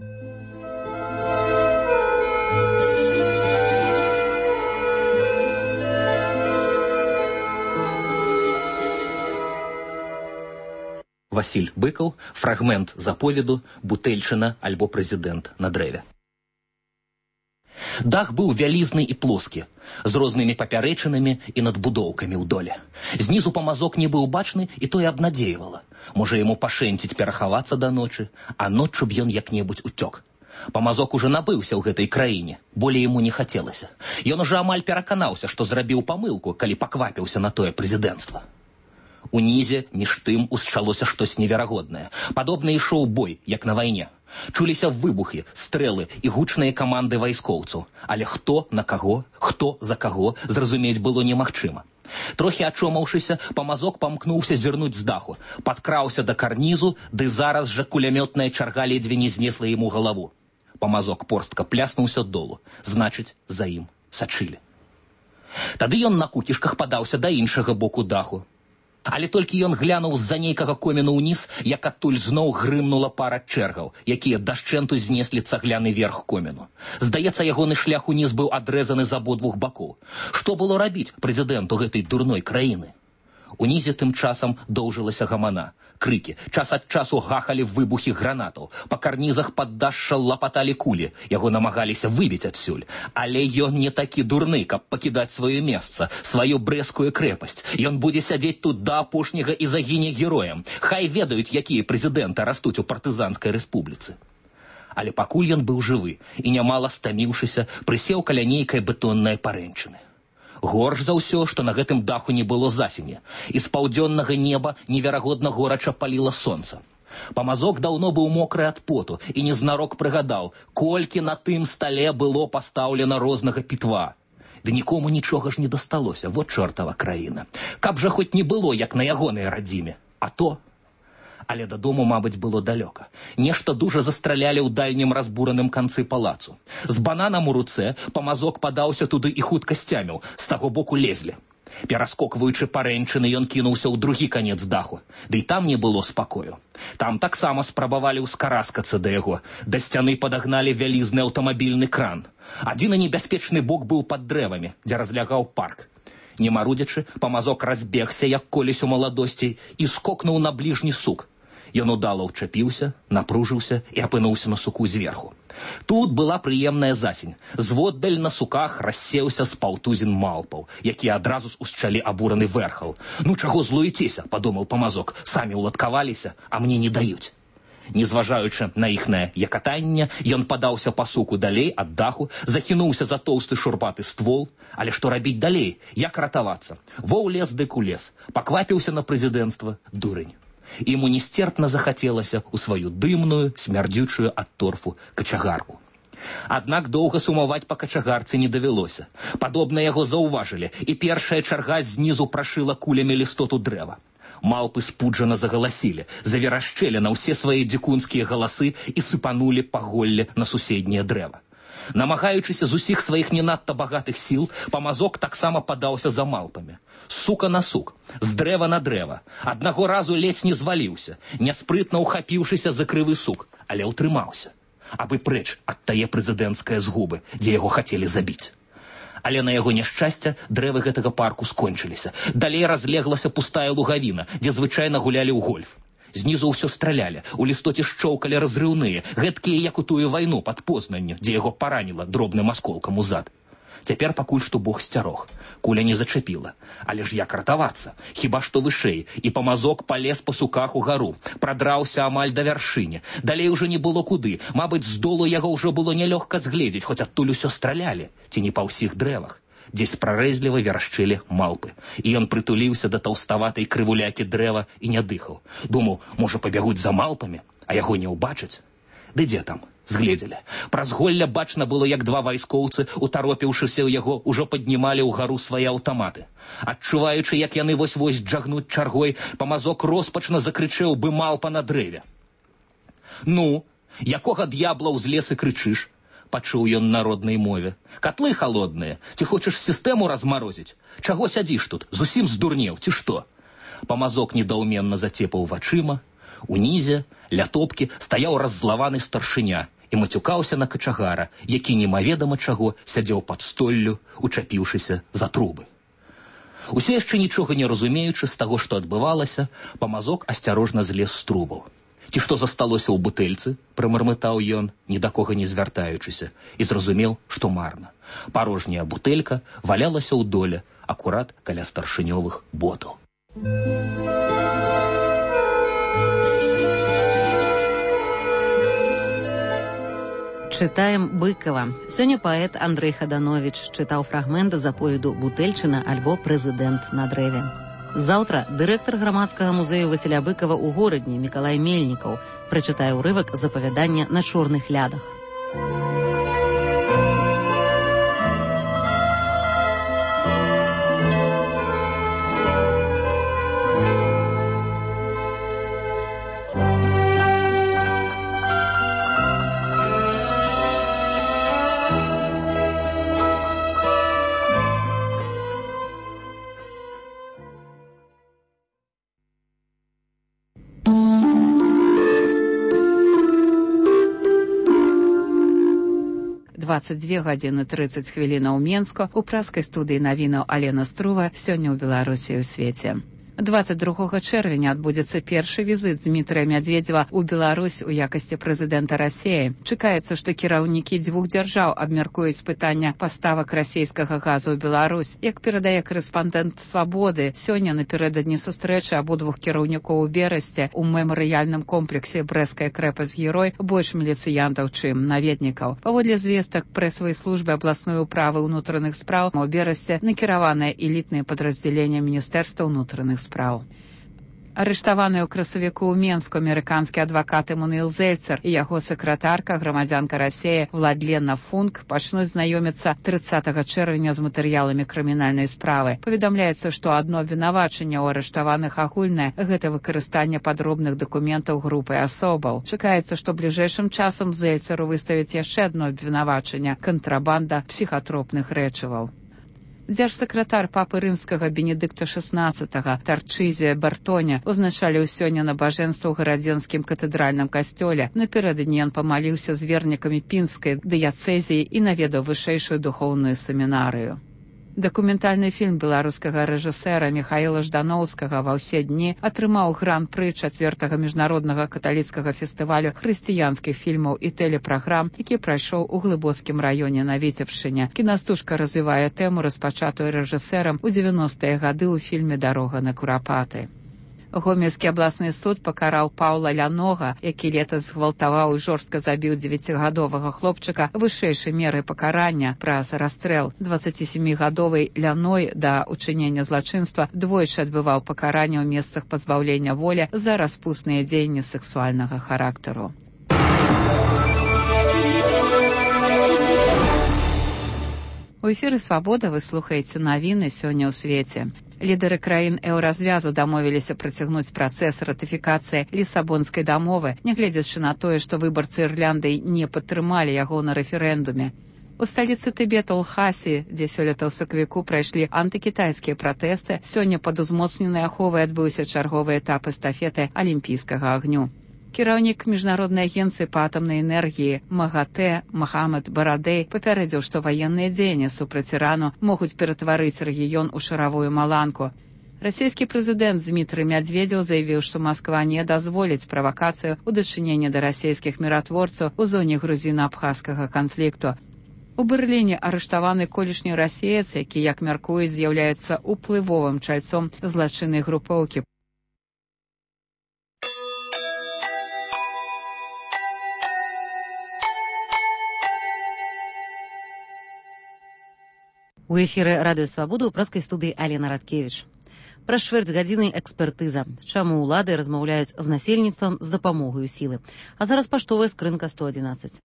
Васіль Быкаў, фрагмент з аповеду «Бутэльчына» альбо «Прэзідэнт на дрэве». Дах быў вялізны і плоскі, з рознымі папярэчынамі і надбудоўкамі ў доле. Знізу Памазок не быў бачны, і тое абнадзейвала. Можа яму пашэнціць перахавацца да ночы, а ноччу б ён як-небудзь уцёк. Памазок уже набыўся ў гэтай краіне, болей яму не хацелася. Ён уже амаль пераканаўся, што зрабіў памылку, калі паквапіўся на тое прэзідэнцтва. Унізе, між тым, усчалося штось неверагоднае. Падобна ішоў бой, як на вайне. Чуліся выбухі, стрэлы і гучныя каманды вайскоўцаў. Але хто на каго, хто за каго, зразумець было немагчыма. Трохі ачомаўшыся, Памазок памкнуўся зірнуць з даху, падкраўся да карнізу, ды зараз жа кулямётная чарга ледзьве не знесла яму галаву. Памазок порстка пляснуўся долу, значыць, за ім сачылі. Тады ён на кукішках падаўся да іншага боку даху. Але толькі ён глянуў з-за нейкага коміну ўніз, як адтуль зноў грымнула пара чэргаў, якія дашчэнту знеслі цагляны верх коміну. Здаецца, ягоны шлях уніз быў адрэзаны з абодвух бакоў. Што было рабіць прэзідэнту гэтай дурной краіны? Унізе тым часам доўжылася гамана. Крыкі, час ад часу гахалі выбухі гранатаў. Па карнізах паддашша лапаталі кулі. Яго намагаліся выбіць адсюль. Але ён не такі дурны, каб пакідаць сваё месца, сваю брэскую крэпасць. Ён будзе сядзець тут да апошняга і загіне героем. Хай ведаюць, якія прэзідэнты растуць у партызанскай рэспубліцы. Але пакуль ён быў жывы і нямала стаміўшыся, прысеў каля нейкай бетоннай парэнчыны. Горш за ўсё, што на гэтым даху не было засення, і з паўдзённага неба неверагодна горача паліла сонца. Памазок даўно быў мокры ад поту і незнарок прыгадаў, колькі на тым стале было пастаўлена рознага пітва. Ды нікому нічога ж не дасталося, вот чортава краіна. Каб жа хоць не было, як на ягонай радзіме. А то... Але дадому, мабыць, было далёка. Нешта дужа застралялі ў дальнім разбураным канцы палацу. З бананам у руцэ Памазок падаўся туды і хутка сцяміў, з таго боку лезлі. Пераскокваючы парэнчыны, ён кінуўся ў другі канец даху. Ды і там не было спакою. Там таксама спрабавалі ўскараскацца да яго. Да сцяны падагналі вялізны аўтамабільны кран. Адзіны небяспечны бок быў пад дрэвамі, дзе разлягаў парк. Не марудзячы, Памазок разбегся, як колісь у маладосці, і скокнуў на бліжні сук. Ён удала ўчапіўся, напружыўся і апынуўся на суку зверху. Тут была прыемная засень. Зводдаль на суках рассеўся з паўтузін малпаў, якія адразу узчалі абураны вэрхал. «Ну чаго злуецеся?» – падумаў Памазок. «Самі ўладкаваліся, а мне не даюць». Незважаючы на іхнае якатанне, ён падаўся па суку далей ад даху, захінуўся за тоўсты шурпаты ствол. Але што рабіць далей? Як ратавацца? Воў лез дык у лес. Паквапіўся на прэзідэнцтва дурань. Іму несцерпна захацелася ў сваю дымную, смярдзючую ад торфу качагарку. Аднак доўга сумаваць па качагарцы не давялося. Падобна яго заўважылі, і першая чарга знізу прашыла кулямі лістоту дрэва. Малпы спуджана загаласілі, заверашчэлі на ўсе свае дзікунскія галасы і сыпанулі паголле на суседняе дрэва. Намагаючыся з усіх сваіх не надта багатых сіл, Памазок таксама падаўся за малпамі. Сука на сук, з дрэва на дрэва. Аднаго разу ледзь не зваліўся, няспрытна ўхапіўшыся за крывы сук, але ўтрымаўся. Абы прэч ад тае прэзідэнцкае згубы, дзе яго хацелі забіць. Але на яго няшчасце дрэвы гэтага парку скончыліся. Далей разлеглася пустая лугавіна, дзе звычайна гулялі ў гольф. Знізу ўсё стралялі, у лістоце шчоўкалі разрыўныя, гэткія, як у тую вайну пад Познанню, дзе яго параніла дробным асколкам у зад. Цяпер пакуль што Бог сцярог. Куля не зачапіла. Але ж як ратавацца? Хіба што вышэй, і Памазок палез па суках угару, прадраўся амаль да вяршыні. Далей ужо не было куды. Мабыць, з долу яго ўжо было нялёгка згледзець, хоць адтуль усё стралялі, ці не па ўсіх дрэвах. Дзесь прарэзліва верашчэлі малпы, і ён прытуліўся да таўставатай крывулякі дрэва і не дыхаў. Думаў, можа, пабягуць за малпамі, а яго не ўбачаць? Ды дзе там? Згледзелі. Праз голля бачна было, як два вайскоўцы, утаропіўшыся ў яго, ужо паднімалі ўгару свае аўтаматы. Адчуваючы, як яны вось-вось джагнуць чаргой, Памазок роспачна закрычэў бы малпа на дрэве. «Ну, якога д'ябла з лесы крычыш?» – пачуў ён на роднай мове. «Катлы халодныя, ці хочаш сістэму размарозіць? Чаго сядзіш тут, зусім здурнеў, ці што?» Памазок недаўменна зацепаў вачыма. Унізе, ля топкі, стаяў раззлаваны старшыня і мацюкаўся на качагара, які немаведама чаго сядзеў пад столлю, учапіўшыся за трубы. Усё яшчэ нічога не разумеючы з таго, што адбывалася, Памазок асцярожна злез з трубаў. «Ці што засталося ў бутэльцы?» – прамармытаў ён, ні да кога не звяртаючыся, і зразумеў, што марна. Парожняя бутэлька валялася ў доле, акурат каля старшынёвых ботаў. Чытаем Быкова. Сёння паэт Андрэй Хадановіч чытаў фрагмент з аповеду «Бутэльчына» альбо «Прэзідэнт на дрэве». Заўтра дырэктар грамадскага музею Васіля Быкава ў горадні Мікалай Мельнікаў прачытае ўрывак з апавядання «На чорных лядах». «22 гадзіны 30 хвілінаў Менску» у праскай студыі навінаў Алена Струва сёння ў Беларусі і ў свеце. 22 чэрвеня адбудзецца першы візіт Дмітрыя Мядведзева ў Беларусь у якасці прэзідэнта Расіі. Чакаецца, што кіраўнікі дзвюх дзяржаў абмяркуюць пытання паставак расійскага газу ў Беларусь. Як перадае корэспандэнт «Свабоды», сёння напярэдадні сустрэчы абодвух кіраўнікоў у Берасці ў мемарыяльным комплексе «Брэская крэпасць-герой» больш міліцыянтаў, чым наведнікаў. Паводле звестак прэсавай службы абласной управы ўнутраных спраў у Берасці накіраваныя элітныя падраздзялення Міністэрства ўнутраных спраў. Арыштаваныя ў красавіку ў Менску амерыканскі адвакат Эммануэл Зельцер і яго сакратарка, грамадзянка Расіі Владлена Функ, пачнуць знаёміцца 30 чэрвеня з матэрыяламі крымінальнай справы. Паведамляецца, што адно абвінавачанне ў арыштаваных агульнае – гэта выкарыстанне падробных дакументаў групы асобаў. Чакаецца, што бліжэйшым часам Зельцеру выставяць яшчэ адно абвінавачанне – кантрабанда псіхатропных рэчываў. Дзяржсакратар папы рымскага Бенедыкта XVI Тарчызія Бартоне узначаліў сёння набажэнства ў гарадзенскім катэдральным касцёле. Напярэдадні ён памаліўся з вернікамі пінскай дыяцэзіі і наведаў вышэйшую духоўную семінарыю. Дакументальны фільм беларускага рэжысэра Міхаіла Ждановскага «Ва ўсе дні» атрымаў гран-пры 4-го міжнароднага каталіцкага фестывалю хрысціянскіх фільмаў і тэлепраграм, які прайшоў у Глыбоцкім раёне на Віцебшчыне. Кінастужка развівае тэму, распачатую рэжысэрам у 90-е гады ў фільме «Дарога на Курапаты». Гомельскі абласны суд пакараў Паўла Лянога, які летась згвалтаваў і жорстка забіў 9-гадовага хлопчыка, вышэйшай мерай пакарання праз расстрэл. 27-гадовы Ляной да учынення злачынства двойчы адбываў пакаранне ў месцах пазбаўлення волі за распусныя дзеянні сексуальнага характару. У эфіры «Свабода» вы слухаеце навіны сёння ў свеце. Лідары краін еўразвязу дамовіліся працягнуць працэс ратыфікацыі Лісабонскай дамовы, нягледзячы на тое, што выбарцы Ірландыі не падтрымалі яго на рэферэндуме. У сталіцы Тыбета Лхасі, дзе сёлета ў сакавіку прайшлі антыкітайскія пратэсты, сёння пад узмоцненай аховай адбыўся чарговы этап эстафеты алімпійскага агню. Кіраўнік міжнароднай агенцыі па атамнай энергіі МАГАТЭ Махамад Барадэй папярэдзіў, што ваенныя дзеянні супраць Ірану могуць ператварыць рэгіён у шаравую маланку. Расійскі прэзідэнт Дмітрый Мядведзеў заявіў, што Масква не дазволіць правакацыю ў дачыненні да расійскіх міратворцаў у зоне грузіна-абхазскага канфлікту. У Берліне арыштаваны колішні расіец, які, як мяркуюць, з'яўляецца уплывовым чальцом злачыннай групоўкі. У эфіры радыё «Свабода» ў праскай студыі Алена Радкевіч. Праз чвэрць гадзіны экспертыза. Чаму ўлады размаўляюць з насельніцтвам з дапамогаю сілы. А зараз паштовая скрынка 111.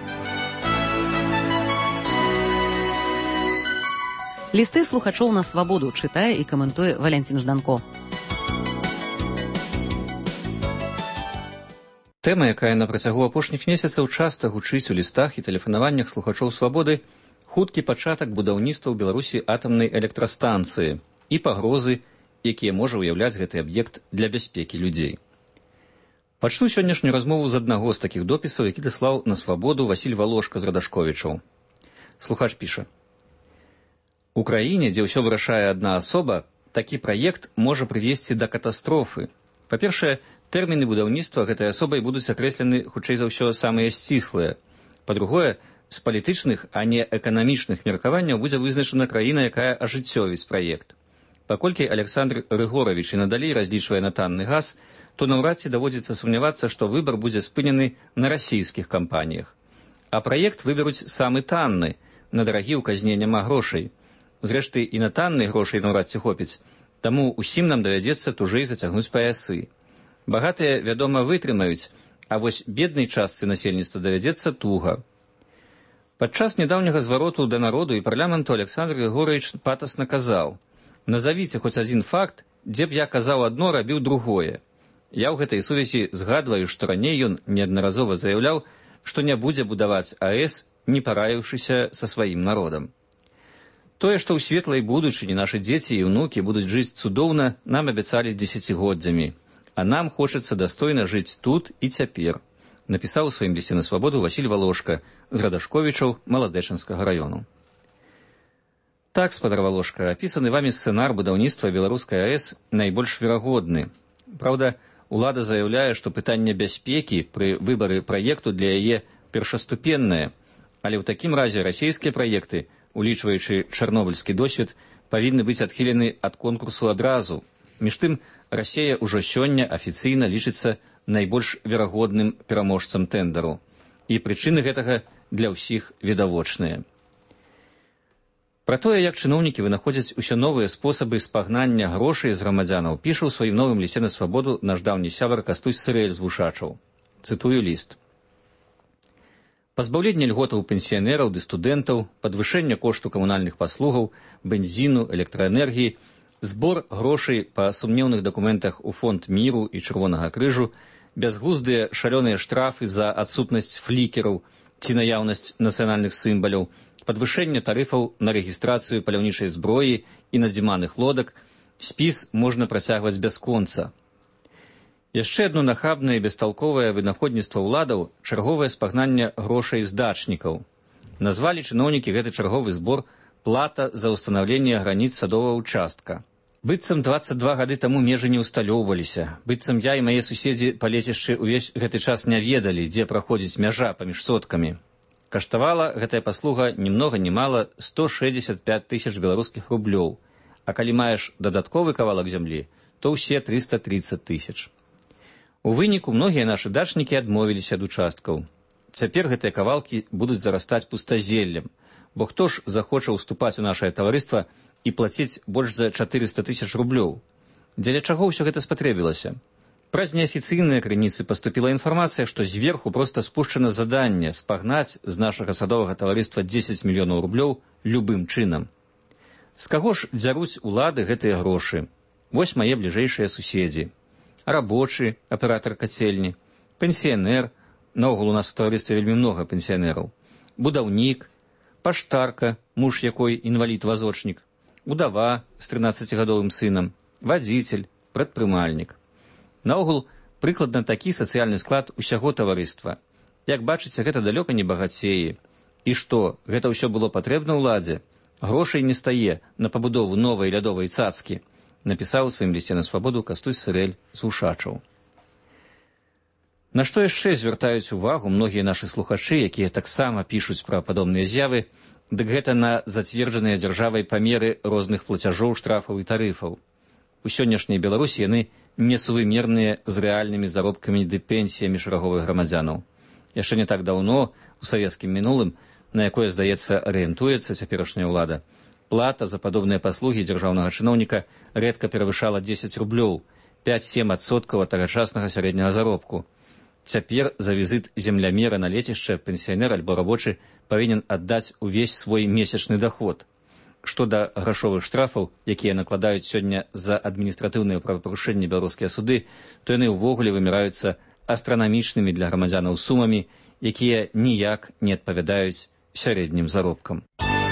Лісты слухачоў на «Свабоду» чытае і каментуе Валянцін Жданко. Тэма, якая на працягу апошніх месяцаў часта гучыць у лістах і тэлефанаваннях слухачоў «Свабоды», хуткі пачатак будаўніцтва ў Беларусі атамнай электрастанцыі і пагрозы, якія можа ўяўляць гэты аб'ект для бяспекі людзей. Пачну сённяшнюю размову з аднаго з такіх допісаў, які даслаў на «Свабоду» Васіль Валошка з Радашковічаў. Слухач піша: «У краіне, дзе ўсё вырашае адна асоба, такі праект можа прывесці да катастрофы. Па-першае, тэрміны будаўніцтва гэтай асобай будуць акрэслены, хутчэй за ўсё, самыя сціслыя. Па-другое, з палітычных, а не эканамічных меркаванняў будзе вызначана краіна, якая ажыццёвіць праект. Паколькі Александр Рыгоравіч і надалей разлічвае на танны газ, то наўрад ці даводзіцца сумнявацца, што выбар будзе спынены на расійскіх кампаніях. А праект выберуць самы танны, на дарагі ў казне няма грошай. Зрэшты, і на танныя грошай наўрад ці хопіць. Таму усім нам давядзецца тужэй зацягнуць паясы. Багатыя, вядома, вытрымаюць, а вось беднай частцы насельніцтва давядзецца туга. Падчас нядаўняга звароту да народу і парламенту Александр Григорьевич патасна казаў: «Назавіце хоць адзін факт, дзе б я казаў адно, рабіў другое». Я ў гэтай сувязі згадваю, што раней ён неаднаразова заяўляў, што не будзе будаваць АЭС, не параіўшыся са сваім народам. Тое, што ў светлай будучыні нашы дзеці і ўнукі будуць жыць цудоўна, нам абяцалі дзесяцігоддзямі, а нам хочацца дастойна жыць тут і цяпер, напісаў у сваім лісце на свабоду Васіль Валошка з Радашковічаў Маладэчанскага раёну. Так, спадар Валошка, апісаны вамі сцэнар будаўніцтва беларускай АЭС найбольш верагодны. Праўда, улада заяўляе, што пытанне бяспекі пры выбары праекту для яе першаступеннае, але ў такім разе расійскія праекты, улічваючы чарнобыльскі досвед, павінны быць адхілены ад конкурсу адразу. Між тым, Расія ўжо сёння афіцыйна лічыцца найбольш верагодным пераможцам тэндару. І прычыны гэтага для ўсіх відавочныя. Пра тое, як чыноўнікі вынаходзяць усё новыя спосабы спагнання грошай з грамадзянаў, піша ў сваім новым лісце на свабоду наш даўні сябар Кастусь Сырэль з Вушачаў. Цытую ліст. Пазбаўленне льготаў пенсіянераў ды студэнтаў, падвышэнне кошту камунальных паслугаў, бензіну, электраэнергіі, збор грошай па сумнеўных дакументах у фонд міру і Чырвонага крыжу, бязглуздыя шалёныя штрафы за адсутнасць флікераў ці наяўнасць нацыянальных сімваляў, падвышэнне тарыфаў на рэгістрацыю паляўнічай зброі і надзіманых лодак, спіс можна працягваць бясконца. Яшчэ адно нахабнае і бесталковае вынаходніцтва ўладаў – чарговае спагнанне грошай з дачнікаў. Назвалі чыноўнікі гэты чарговы збор «плата за ўстанаўленне граніц садовага ўчастка». Быццам 22 гады таму межы не ўсталёўваліся. Быццам я і мае суседзі па лецішчы ўвесь гэты час не ведалі, дзе праходзіць мяжа паміж соткамі. Каштавала гэтая паслуга ні многа ні мала 165 тысяч беларускіх рублёў, а калі маеш дадатковы кавалак зямлі, то ўсе 330 тысяч. У выніку многія нашы дачнікі адмовіліся ад участкаў. Цяпер гэтыя кавалкі будуць зарастаць пустазеллем, бо хто ж захоча ўступаць у нашае таварыства і плаціць больш за 400 тысяч рублёў? Дзеля чаго ўсё гэта спатрэбілася? Праз неафіцыйныя крыніцы паступіла інфармацыя, што зверху проста спушчана заданне спагнаць з нашага садовага таварыства 10 мільёнаў рублёў любым чынам. З каго ж дзяруць улады гэтыя грошы? Вось мае бліжэйшыя суседзі. Рабочы, аператар кацельні, пенсіянер, наогул у нас у таварыстве вельмі многа пенсіянераў, будаўнік, паштарка, муж якой інвалід-вазочнік, удава з 13-гадовым сынам, вадзіцель, прадпрымальнік. Наогул, прыкладна такі сацыяльны склад усяго таварыства. Як бачыце, гэта далёка не багацеі. І што, гэта ўсё было патрэбна ўладзе? Грошай не стае на пабудову новай лядовай цацкі, напісаў у сваім лісце на свабоду Кастусь Сырэль з Вушачаў. На што яшчэ звяртаюць увагу многія нашы слухачы, якія таксама пішуць пра падобныя з'явы, дык гэта на зацверджаныя дзяржавай памеры розных плацяжоў, штрафаў і тарыфаў. У сённяшняй Беларусі яны несувымерныя з рэальнымі заробкамі ды пенсіямі шараговых грамадзянаў. Яшчэ не так даўно, у савецкім мінулым, на якое, здаецца, арыентуецца цяперашняя ўлада, плата за падобныя паслугі дзяржаўнага чыноўніка рэдка перавышала 10 рублёў, 5-7% ад тагачаснага сярэдняга заробку. Цяпер за візіт землямера на лецішча пенсіянер альбо рабочы павінен аддаць увесь свой месячны даход. Што да грашовых штрафаў, якія накладаюць сёння за адміністратыўныя правапарушэнні беларускія суды, то яны ўвогуле выміраюцца астранамічнымі для грамадзянаў сумамі, якія ніяк не адпавядаюць сярэднім заробкам.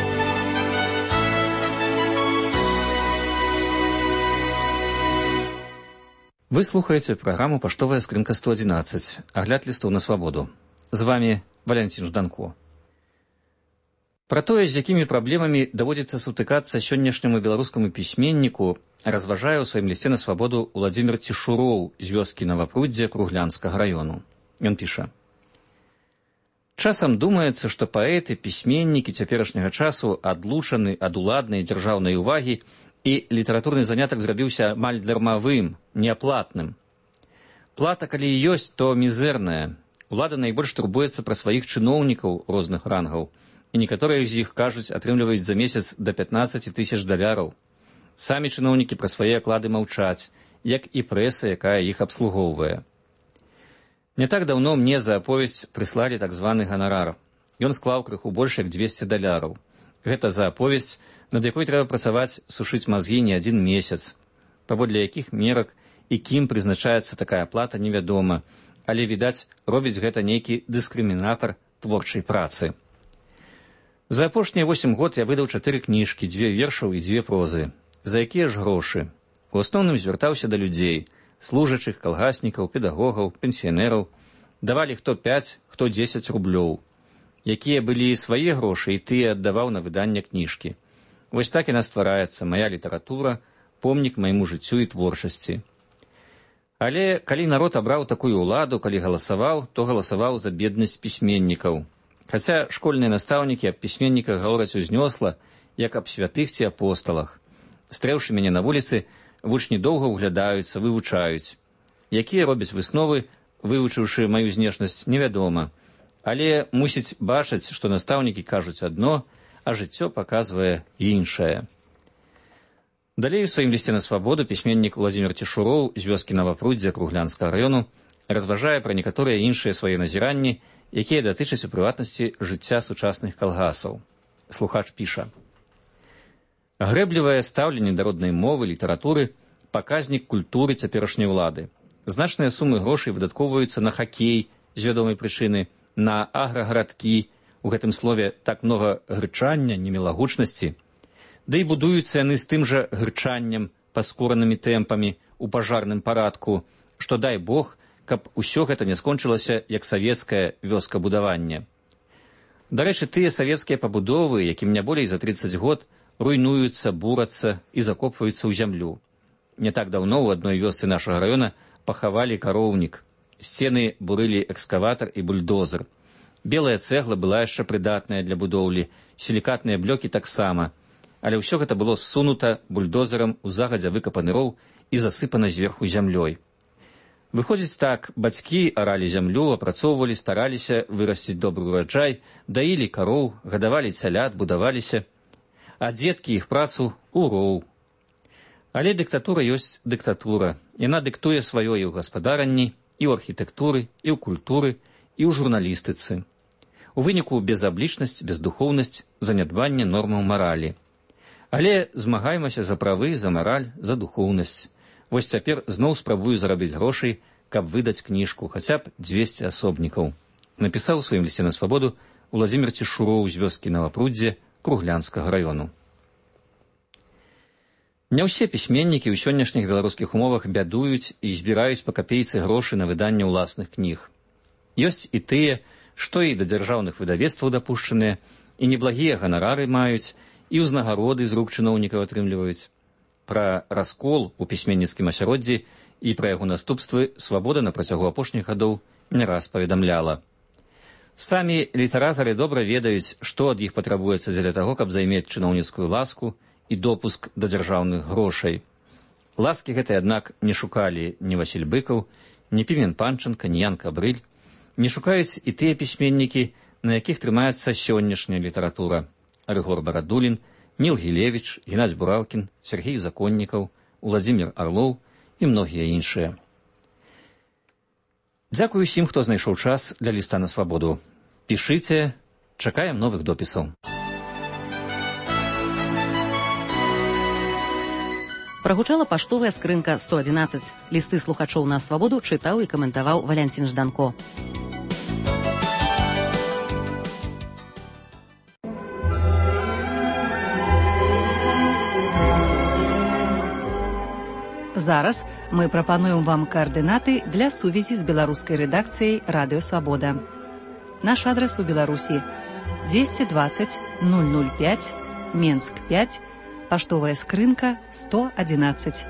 Вы слухаеце праграму «Паштовая скрынка 111», агляд лістоў на свабоду. З вамі Валянцін Жданко. Пра тое, з якімі праблемамі даводзіцца сутыкацца сённяшняму беларускаму пісьменніку, разважае ў сваім лісце на свабоду Уладзімір Цішуроў з вёскі Навапруддзе Круглянскага раёну. Ён піша: «Часам думаецца, што паэты, пісьменнікі цяперашняга часу адлучаны ад уладнай дзяржаўнай увагі, і літаратурны занятак зрабіўся амаль дармавым, неаплатным. Плата, калі і ёсць, то мізэрная. Улада найбольш турбуецца пра сваіх чыноўнікаў розных рангаў, і некаторыя з іх, кажуць, атрымліваюць за месяц да 15 тысяч даляраў. Самі чыноўнікі пра свае аклады маўчаць, як і прэса, якая іх абслугоўвае. Не так даўно мне за аповесць прыслалі так званы ганарар. Ён склаў крыху больш як $200. Гэта за аповесць, над якой трэба працаваць, сушыць мазгі не адзін месяц. Паводле якіх мерак і кім прызначаецца такая плата, невядома, але, відаць, робіць гэта нейкі дыскрымінатар творчай працы. За апошнія 8 год я выдаў 4 кніжкі, 2 вершаў і 2 прозы. За якія ж грошы? У асноўным звяртаўся да людзей, служачых, калгаснікаў, педагогаў, пенсіянераў. Давалі хто 5, хто 10 рублёў. Якія былі свае грошы, і тыя аддаваў на выданне кніжкі. Вось так яна ствараецца, мая літаратура, помнік майму жыццю і творчасці. Але калі народ абраў такую ўладу, калі галасаваў, то галасаваў за беднасць пісьменнікаў. Хаця школьныя настаўнікі аб пісьменніках гавораць узнёсла, як аб святых ці апосталах. Стрэўшы мяне на вуліцы, вучні доўга ўглядаюцца, вывучаюць. Якія робяць высновы, вывучыўшы маю знешнасць, невядома. Але мусіць бачыць, што настаўнікі кажуць адно, а жыццё паказвае іншае. Далей у сваім лісце на свабоду пісьменнік Владзімір Цішуроў з вёскі Навапруддзя Круглянскага раёну разважае пра некаторыя іншыя свае назіранні, якія датычаць у прыватнасці жыцця сучасных калгасаў. Слухач піша: грэблівае стаўленне да роднай мовы, літаратуры – паказнік культуры цяперашняй улады. Значныя сумы грошай выдаткоўваюцца на хакей з вядомай прычыны, на аграгарадкі, у гэтым слове так многа грычання, немілагучнасці. Да і будуюцца яны з тым жа грычаннем, паскоранымі тэмпамі, у пажарным парадку, што дай Бог, каб усё гэта не скончылася як савецкае вёскабудаванне. Дарэчы, тыя савецкія пабудовы, якім не болей за 30 год, руйнуюцца, бурацца і закопваюцца ў зямлю. Не так даўно ў адной вёсцы нашага раёна пахавалі кароўнік. Сцены бурылі экскаватар і бульдозер. Белая цэгла была яшчэ прыдатная для будоўлі, сілікатныя блёкі таксама. Але ўсё гэта было ссунута бульдозерам у загадзя выкапаны роў і засыпана зверху зямлёй. Выходзіць так, бацькі аралі зямлю, апрацоўвалі, стараліся вырасціць добры ураджай, даілі кароў, гадавалі цялят, будаваліся, а дзеткі іх працу ў роў. Але дыктатура ёсць дыктатура. Яна дыктуе сваё і ў гаспадаранні, і ў архітэктуры, і ў культуры, і ў журналістыцы. У выніку безаблічнасць, бездухоўнасць, занядбанне нормаў маралі. Але змагаемся за правы, за мараль, за духоўнасць. Вось цяпер зноў спрабую зарабіць грошай, каб выдаць кніжку, хаця б 200 асобнікаў. Напісаў у сваім лісце на свабоду Владзімір Цішуроў з вёскі Навапруддзя Круглянскага раёну. Не ўсе пісьменнікі ў сённяшніх беларускіх умовах бядуюць і збіраюць па капейцы грошы на выданне ўласных кніг. Ёсць і тыя, што і да дзяржаўных выдавецтваў дапушчаныя, і неблагія ганарары маюць, і ўзнагароды з рук чыноўнікаў атрымліваюць. Пра раскол у пісьменніцкім асяроддзі і пра яго наступствы свабода на працягу апошніх гадоў не раз паведамляла. Самі літаратары добра ведаюць, што ад іх патрабуецца дзеля таго, каб займець чыноўніцкую ласку і допуск да дзяржаўных грошай. Ласкі гэтай, аднак, не шукалі ні Васіль Быкаў, ні Пімен Панченка, ні Ян Кабрыль. Не шукаюць і тыя пісьменнікі, на якіх трымаецца сённяшняя літаратура. Рыгор Барадулін, Ніл Гілевіч, Геннадзь Бураўкін, Сергей Законнікаў, Уладзімір Арлоў і многія іншыя. Дзякую усім, хто знайшоў час для ліста на свабоду. Пішыце, чакаем новых допісаў. Прагучала паштовая скрынка 111. Лісты слухачоў на свабоду чытаў і каментаваў Валянцін Жданко. Зараз мы прапануем вам каардынаты для сувязі з беларускай рэдакцыяй Радыё Свабода. Наш адрас у Беларусі 220 005, Менск 5, паштовая скрынка 111.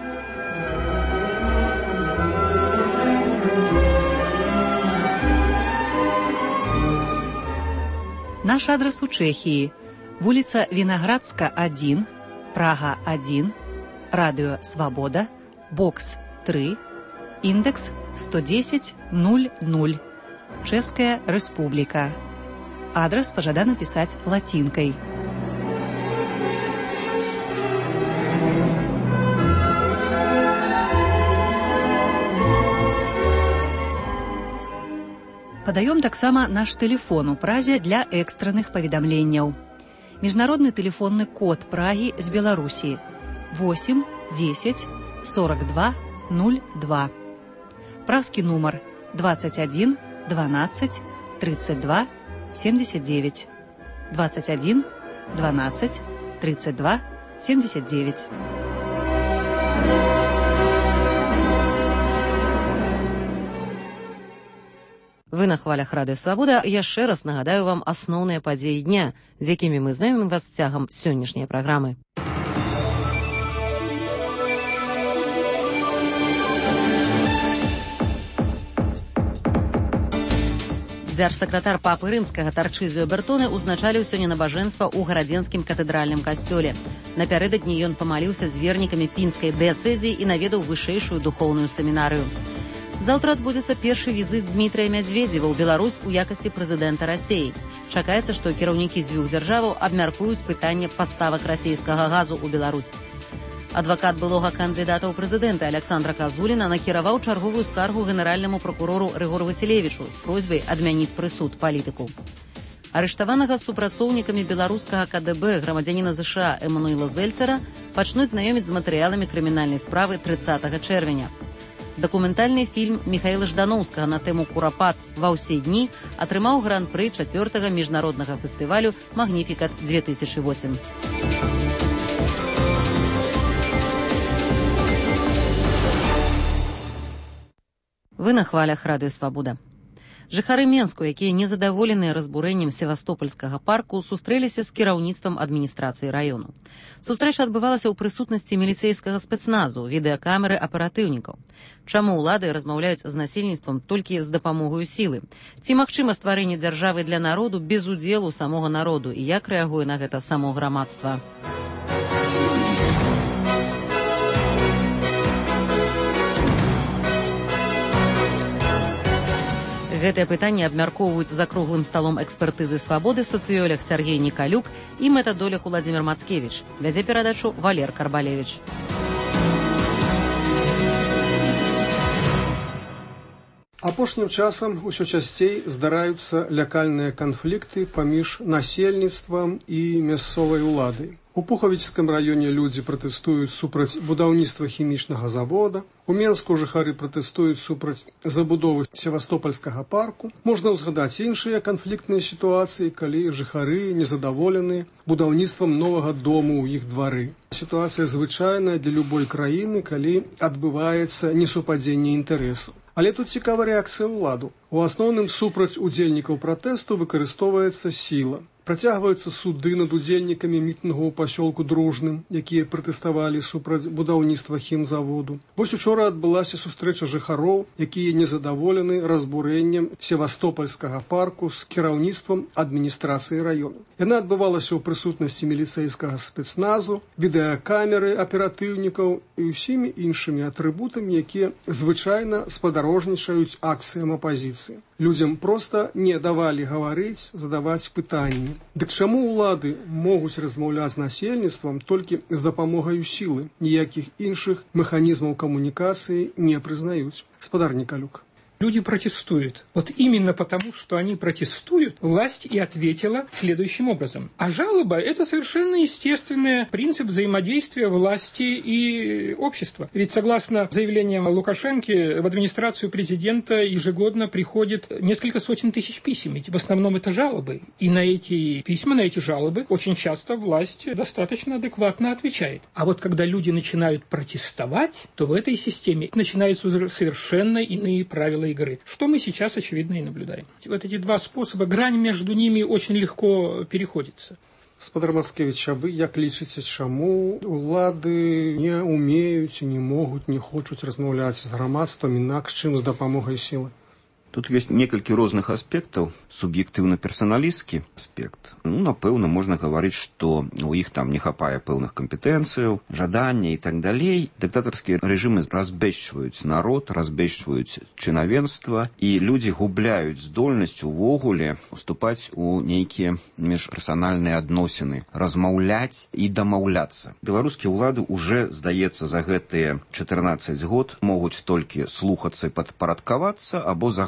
Наш адрас у Чэхіі. Вуліца Вінаградска 1, Прага 1, Радыё Свабода, бокс 3, індекс 110 00, Чэшская Рэспубліка. Адрас пажадана пісаць лацінкай. Падаём таксама наш тэлефон у Празе для экстранных паведамленняў. Міжнародны тэлефонны код Прагі з Беларусі 8 10 42 02. Празкі нумар 21 12 32 79. 21 12 32 79. Вы на хвалях Радыё Свабода. Яшчэ раз нагадаю вам асноўныя падзеі дня, з якімі мы знаёмім вас цягам сённяшняй праграмы. Дзяржсакратар папы рымскага Тарчызіо Бертоне узначаліў сёння набажэнства ў гарадзенскім катэдральным касцёле. Напярэдадні ён памаліўся з вернікамі пінскай дыяцэзіі і наведаў вышэйшую духоўную семінарыю. Заўтра адбудзецца першы візіт Дмітрыя Мядзведзева ў Беларусь у якасці прэзідэнта Расіі. Чакаецца, што кіраўнікі дзвюх дзяржаваў абмяркуюць пытанне паставак расійскага газу ў Беларусь. Адвакат былога кандыдата ў прэзідэнты Аляксандра Казуліна накіраваў чарговую скаргу генеральнаму пракурору Рыгору Васілевічу з просьбай адмяніць прысуд палітыку. Арыштаванага з супрацоўнікамі беларускага КДБ грамадзяніна ЗША Эмануіла Зельцера пачнуць знаёміць з матэрыяламі крымінальнай справы 30 чэрвеня. Дакументальны фільм Міхаіла Ждановскага на тэму «Курапат ва ўсе дні» атрымаў гран-пры 4-го міжнароднага фестывалю «Магніфікат-2008». Вы на хвалях Радыё Свабода. Жыхары Менску, якія незадаволеныя разбурэннем севастопольскага парку, сустрэліся з кіраўніцтвам адміністрацыі раёну. Сустрэча адбывалася ў прысутнасці міліцэйскага спецназу, відэакамеры аператыўнікаў. Чаму ўлады размаўляюць з насельніцтвам толькі з дапамогаю сілы? Ці магчыма стварэнне дзяржавы для народу без удзелу самога народу? І як рэагуе на гэта само грамадства? Гэтае пытанне абмяркоўваюць за круглым сталом экспертызы «Свабоды» сацыёлог Сергей Николюк і метадолог Уладзімір Мацкевіч. Вядзе перадачу Валер Карбалевіч. Апошнім часам усё часцей здараюцца лякальныя канфлікты паміж насельніцтвам і мясцовай уладай. У Пухавічскім раёне людзі пратэстуюць супраць будаўніцтва хімічнага завода. У Менску жыхары пратэстуюць супраць забудовы севастопольскага парку. Можна ўзгадаць іншыя канфліктныя сітуацыі, калі жыхары незадаволеныя будаўніцтвам новага дому ў іх двары. Сітуацыя звычайная для любой краіны, калі адбываецца несупадзенне інтарэсаў. Але тут цікава рэакцыя ўладу. У асноўным супраць удзельнікаў пратэсту выкарыстоўваецца сіла. Працягваюцца суды над удзельнікамі мітынгу ў пасёлку Дружным, якія пратэставалі супраць будаўніцтва хімзаводу. Вось учора адбылася сустрэча жыхароў, якія незадаволены разбурэннем севастопольскага парку з кіраўніцтвам адміністрацыі раёну. Яна адбывалася ў прысутнасці міліцэйскага спецназу, відэакамеры аператыўнікаў і ўсімі іншымі атрыбутамі, якія звычайна спадарожнічаюць акцыям апазіцыі. Людзям проста не давалі гаварыць, задаваць пытанні. Дык чаму ўлады могуць размаўляць з насельніцтвам толькі з дапамогаю сілы? Ніякіх іншых механізмаў камунікацыі не прызнаюць. Спадар Николюк. Люди протестуют. Вот именно потому, что они протестуют, власть и ответила следующим образом. А жалоба – это совершенно естественный принцип взаимодействия власти и общества. Ведь согласно заявлениям Лукашенко, в администрацию президента ежегодно приходит несколько сотен тысяч писем. Ведь в основном это жалобы. И на эти письма, на эти жалобы очень часто власть достаточно адекватно отвечает. А вот когда люди начинают протестовать, то в этой системе начинаются совершенно иные правила игры, что мы сейчас, очевидно, и наблюдаем. Вот эти два способа, грань между ними очень легко переходится. Спадар Мацкевіч, а вы як лічыце, чаму улады не умеюць, не могуць, не хочуць размаўляць з грамадствам інакш, чым з дапамогай сілы? Тут ёсць некалькі розных аспектаў. Суб'ектыўна-персаналісцкі аспект. Напэўна, можна гаварыць, што у іх там не хапае пэўных кампетэнцыяў, жадання і так далей. Дыктатарскія рэжымы разбэшчваюць народ, разбэшчваюць чынавенства, і людзі губляюць здольнасць увогуле уступаць у нейкія міжперсанальныя адносіны, размаўляць і дамаўляцца. Беларускія ўлады уже, здаецца, за гэтыя 14 год могуць толькі слухацца і падпарадкавацца або загадваць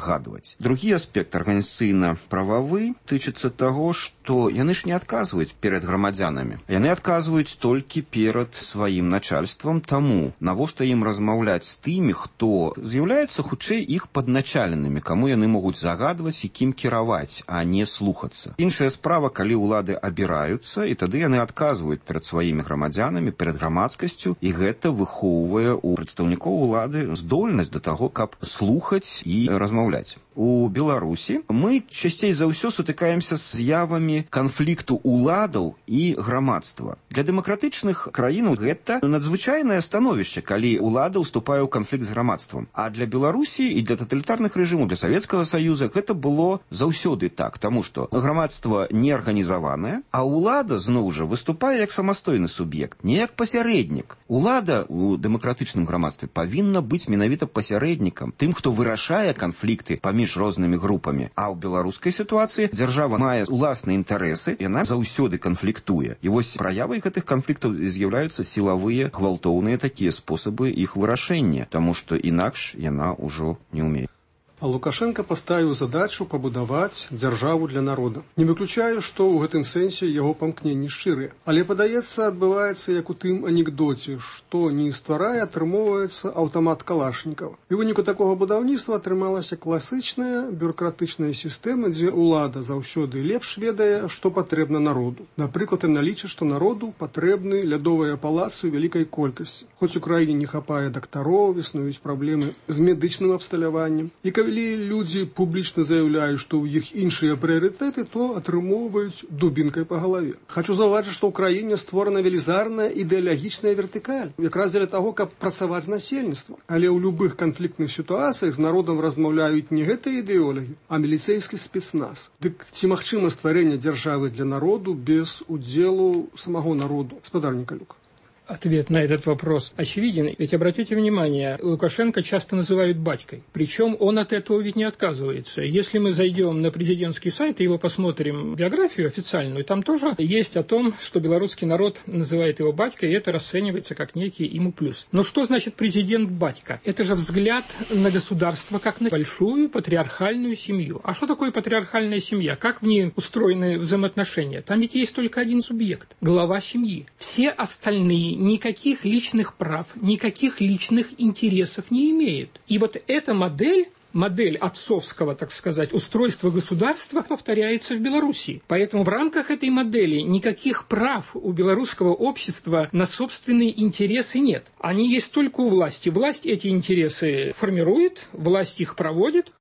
загадваць. Другі аспект арганізацыйна-прававы тычыцца таго, што яны ж не адказваюць перад грамадзянамі. Яны адказваюць толькі перад сваім начальствам, таму навошта ім размаўляць з тымі, хто з'яўляецца хутчэй іх падначаленымі, каму яны могуць загадваць і кім кіраваць, а не слухацца. Іншая справа, калі ўлады абіраюцца, і тады яны адказваюць перад сваімі грамадзянамі, перад грамадскасцю, і гэта выхоўвае у прадстаўнікоў улады здольнасць да таго, каб слухаць і размаўляць. У Беларусі мы часцей за ўсё сутыкаемся з з'явамі канфлікту уладаў і грамадства. Для дэмакратычных краін гэта надзвычайнае становішча, калі улада ўступае ў канфлікт з грамадствам. А для Беларусі і для таталітарных рэжымаў, для Савецкага Саюза гэта было заўсёды так, таму што грамадства не арганізаванае, а ўлада, зноў жа, выступае як самастойны суб'ект, не як пасярэднік. Улада у дэмакратычным грамадстве павінна быць менавіта пасярэднікам, тым, хто вырашае канфлікты паміж рознымі групамі. А ў беларускай сітуацыі дзяржава мае ўласныя інтарэсы, яна заўсёды канфліктуе. І вось праявай гэтых канфліктаў з'яўляюцца сілавыя, гвалтоўныя такія спосабы іх вырашэння, таму што інакш яна ўжо не ўмее. А Лукашенко паставіў задачу пабудаваць дзяржаву для народа. Не выключаю, што ў гэтым сэнсе яго памкненні шчырыя. Але, падаецца, адбываецца як у тым анекдоце, што не стварае, атрымоўваецца аўтамат калашнікаў. І ў выніку такога будаўніцтва атрымалася класычная бюрократычная сістэма, дзе ўлада заўсёды лепш ведае, што патрэбна народу. Напрыклад, яна лічыць, што народу патрэбны лядовыя палацы ў вялікай колькасці. Хоць у краіне не хапае дактароў, існуюць праблемы з медычным абсталяваннем. І калі людзі публічна заяўляюць, што ў іх іншыя прыярытэты, то атрымоўваюць дубінкай па галаве. Хачу заўважыць, што ў краіне створана велізарная ідэалагічная вертыкаль, якраз дзеля таго, каб працаваць з насельніцтвам. Але ў любых канфліктных сітуацыях з народам размаўляюць не гэтыя ідэолагі, а міліцэйскі спецназ. Дык ці магчыма стварэнне дзяржавы для народу без удзелу самого народу? Гаспадар Николюк. Ответ на этот вопрос очевиден. Ведь обратите внимание, Лукашенко часто называют батькой. Причем он от этого ведь не отказывается. Если мы зайдем на президентский сайт и его посмотрим биографию официальную, там тоже есть о том, что белорусский народ называет его батькой, и это расценивается как некий ему плюс. Но что значит президент батька? Это же взгляд на государство как на большую патриархальную семью. А что такое патриархальная семья? Как в ней устроены взаимоотношения? Там ведь есть только один субъект – глава семьи. Все остальные никаких личных прав, никаких личных интересов не имеют. И вот эта модель отцовского, так сказать, устройства государства повторяется в Беларуси. Поэтому в рамках этой модели никаких прав у белорусского общества на собственные интересы нет. Они есть только у власти. Власть эти интересы формирует, власть их проводит.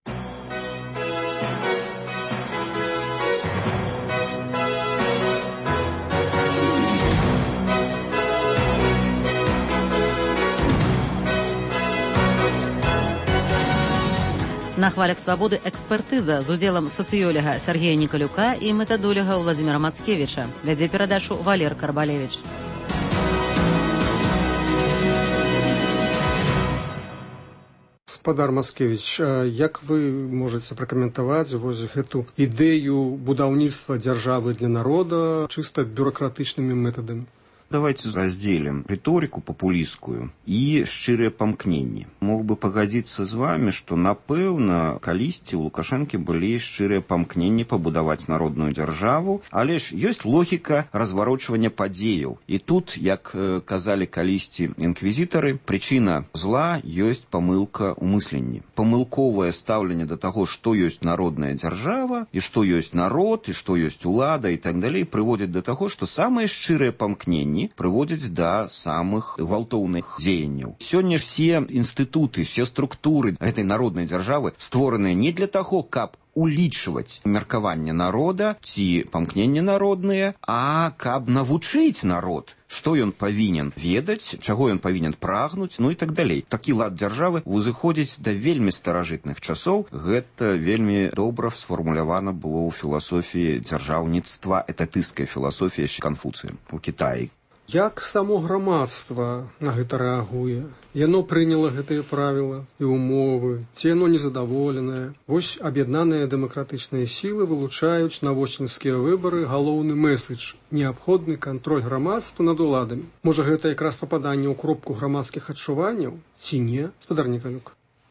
На хвалях свабоды экспертыза з удзелам сацыёлага Сергея Николюка і метадолага Владимира Мацкевича. Вядзе перадачу Валер Карбалевич. Гаспадар Мацкевич, як вы можаце пракаментаваць вось гэту ідэю будаўніцтва дзяржавы для народа чыста бюрократычнымі метадамі? Давайте разделим риторику популистскую и шчырыя памкненні. Мог бы пагадзіцца з вами, што, напэўна, калісьці у Лукашэнкі былі шчырыя памкненні пабудаваць народную дзяржаву, але ж ёсць логіка разварочвання падзеяў. І тут, як казалі калісьці інквізітары, прычына зла ёсць памылка ў мысленні. Памылковае стаўленне да таго, што ёсць народная дзяржава, і што ёсць народ, і што ёсць улада і так далей, прыводзіць да таго, што самыя шчырыя памкненні прыводзяць да самых гвалтоўных дзеянняў. Сёння все інстытуты, все структуры гэтай народнай дзяржавы створаныя не для таго, каб улічваць меркаванне народа ці памкненні народныя, а каб навучыць народ, што ён павінен ведаць, чаго ён павінен прагнуць, ну і так далей. Такі лад дзяржавы узыходзіць да вельмі старажытных часоў. Гэта вельмі добра сфармулявана было ў філасофіі дзяржаўніцтва, этатыстская філасофія Канфуцыя у Кітаі. Як само грамадства на гэта рэагуе? Яно прыняла гэтыя правілы і ўмовы, ці яно незадаволенае? Вось аб'яднаныя дэмакратычныя сілы вылучаюць на восеньскія выбары галоўны мэсэдж – неабходны кантроль грамадства над уладамі. Можа, гэта якраз пападанне ў кропку грамадскіх адчуванняў? Ці не, гаспадар Николюк?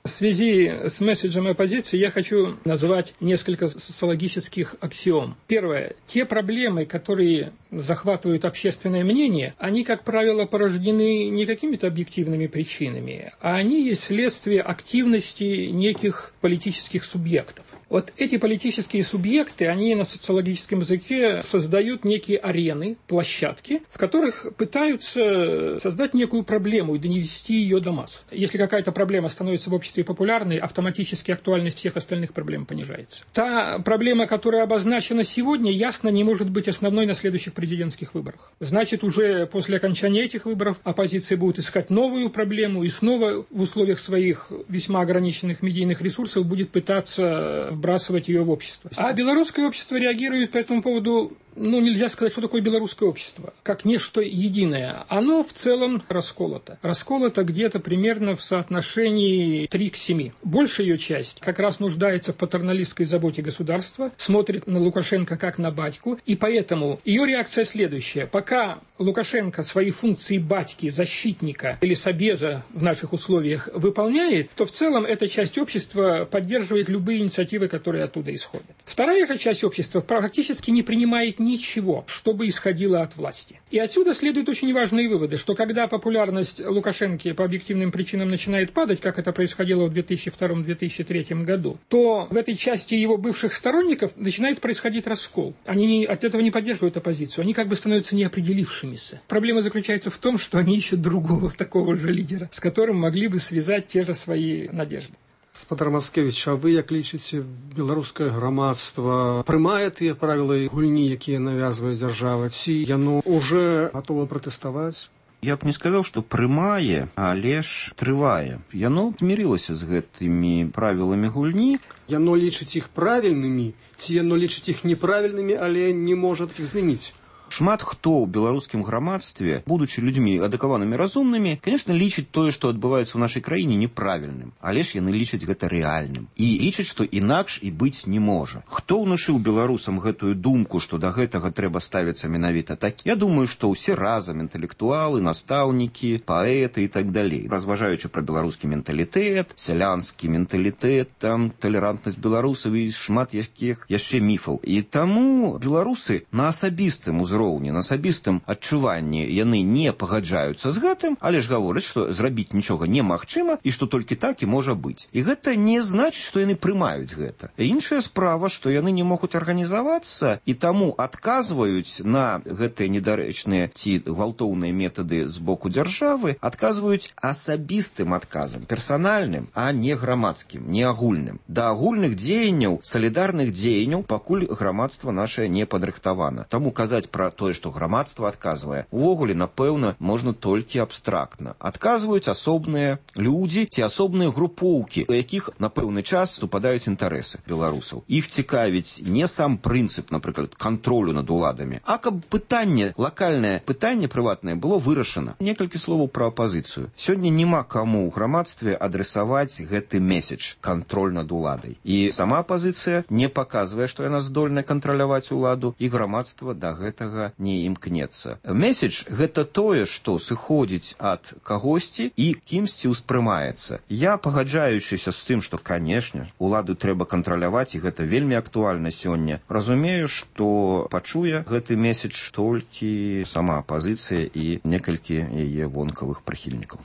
В связи с месседжем оппозиции я хочу назвать несколько социологических аксиом. Первое. Те проблемы, которые захватывают общественное мнение, они, как правило, порождены не какими-то объективными причинами, а они есть следствие активности неких политических субъектов. Вот эти политические субъекты, они на социологическом языке создают некие арены, площадки, в которых пытаются создать некую проблему и донести ее до масс. Если какая-то проблема становится в обществе популярной, автоматически актуальность всех остальных проблем понижается. Та проблема, которая обозначена сегодня, ясно не может быть основной на следующих президентских выборах. Значит, уже после окончания этих выборов оппозиция будет искать новую проблему и снова в условиях своих весьма ограниченных медийных ресурсов будет пытаться вбрасывать ее в общество. А белорусское общество реагирует по этому поводу, нельзя сказать, что такое белорусское общество, как нечто единое. Оно в целом расколото. Расколото где-то примерно в соотношении 3 к 7. Большая ее часть как раз нуждается в патерналистской заботе государства, смотрит на Лукашенко как на батьку, и поэтому ее реакция следующая. Пока Лукашенко свои функции батьки, защитника или собеза в наших условиях выполняет, то в целом эта часть общества поддерживает любые инициативы, которые оттуда исходят. Вторая же часть общества практически не принимает ничего, чтобы исходило от власти. И отсюда следуют очень важные выводы, что когда популярность Лукашенко по объективным причинам начинает падать, как это происходило в 2002-2003 году, то в этой части его бывших сторонников начинает происходить раскол. Они от этого не поддерживают оппозицию, они как бы становятся неопределившимися. Проблема заключается в том, что они ищут другого такого же лидера, с которым могли бы связать те же свои надежды. Спадар Мацкевіч, а вы як лічыце, беларускае грамадства прымае тыя правілы гульні, якія навязвае дзяржава, ці яно уже гатова пратэставаць? Я б не сказаў, што прымае, але ж трывае. Яно змірылася з гэтымі правіламі гульні. Яно лічыць іх правільнымі, ці яно лічыць іх неправільнымі, але не можа іх змяніць? Шмат хто ў беларускім грамадстве, будучы людзьмі адукаванымі разумнымі, конечно, лічыць тое, што адбываецца ў нашай краіне, неправільным. Але ж яны лічаць гэта рэальным. І лічаць, што інакш і быць не можа. Хто ўнашыў беларусам гэтую думку, што да гэтага трэба ставіцца менавіта так? Я думаю, што ўсе разам інтэлектуалы, настаўнікі, паэты і так далей. Разважаючы пра беларускі менталітэт, сялянскі менталітэт, там талерантнасць беларусаў і шмат якіх яшчэ міфаў. І таму беларусы на асабістым узроўні, на асабістым адчуванні яны не пагаджаюцца з гэтым, але ж гавораць, што зрабіць нічога немагчыма і што толькі так і можа быць. І гэта не значыць, што яны прымаюць гэта. Іншая справа, што яны не могуць арганізавацца і таму адказваюць на гэтыя недарэчныя ці гвалтоўныя метады з боку дзяржавы, адказваюць асабістым адказам, персанальным, а не грамадскім, не агульным. Да агульных дзеянняў, салідарных дзеянняў пакуль грамадства нашае не падрыхтавана. Таму казаць пра тое, што грамадства адказвае, увогуле, напэўна, можна толькі абстрактна. Адказваюць асобныя людзі ці асобныя групоўкі, у якіх на пэўны час супадаюць інтарэсы беларусаў. Іх цікавіць не сам прынцып, напрыклад, кантролю над уладамі, а каб пытанне, лакальнае пытанне прыватнае было вырашана. Некалькі словаў пра апазіцыю. Сёння няма каму ў грамадстве адресаваць гэты месседж, кантроль над уладай. І сама апазіцыя не паказвае, што яна здольная кантраляваць уладу, і грамадства да гэтага не імкнецца. Месседж – гэта тое, што сыходзіць ад кагосьці і кімсьці ўспрымаецца. Я, пагаджаючыся з тым, што, канешне, уладу трэба кантраляваць, і гэта вельмі актуальна сёння, разумею, што пачуе гэты месседж толькі сама апазіцыя і некалькі яе вонкавых прыхільнікаў.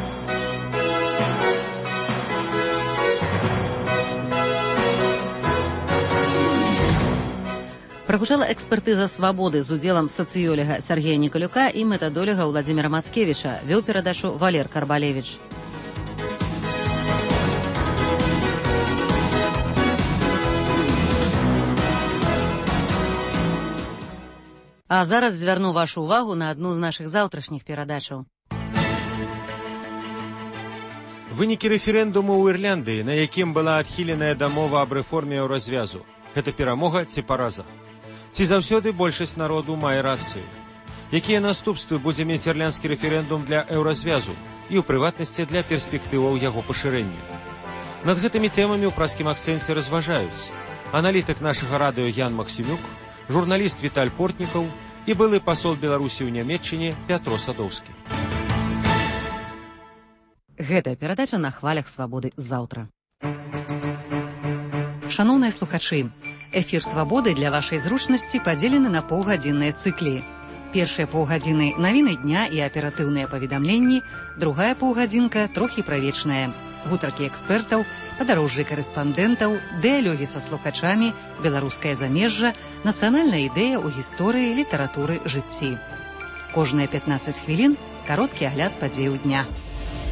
Прагучала экспертыза «Свабоды» з удзелам сацыёлага Сергея Николюка і метадолага Владимира Мацкевича. Вёў перадачу Валер Карбалевич. А зараз звярну вашу увагу на адну з нашых заўтрашніх перадачаў. Вынікі рэферэндуму ў Ірландыі, на якім была адхіленая дамова аб рэформе еўразвязу. Гэта перамога ці параза? Ці заўсёды большасць народу мае рацыю? Якія наступствы будзе мець ірландскі рэферэндум для еўразвязу і, ў прыватнасці, для перспектываў яго пашырэння? Над гэтымі тэмамі ў праскім акцэнце разважаюць аналітык нашага радыё Ян Максімюк, журналіст Віталь Портнікаў і былы пасол Беларусі ў Нямецчыне Пятро Садоўскі. Гэтая перадача на хвалях свабоды заўтра. Шаноўныя слухачы, эфір свабоды для вашай зручнасці падзелены на паўгадзінныя цыклі. Першыя паўгадзіны навіны дня і аператыўныя паведамленні, другая паўгадзінка трохі правечная. Гутаркі экспертаў, падарожжы карэспандэнтаў, дыялогі са слухачамі, беларускае замежжа, нацыянальная ідэя ў гісторыі, літаратуры, жыцці. Кожныя 15 хвілін кароткі агляд падзеяў дня.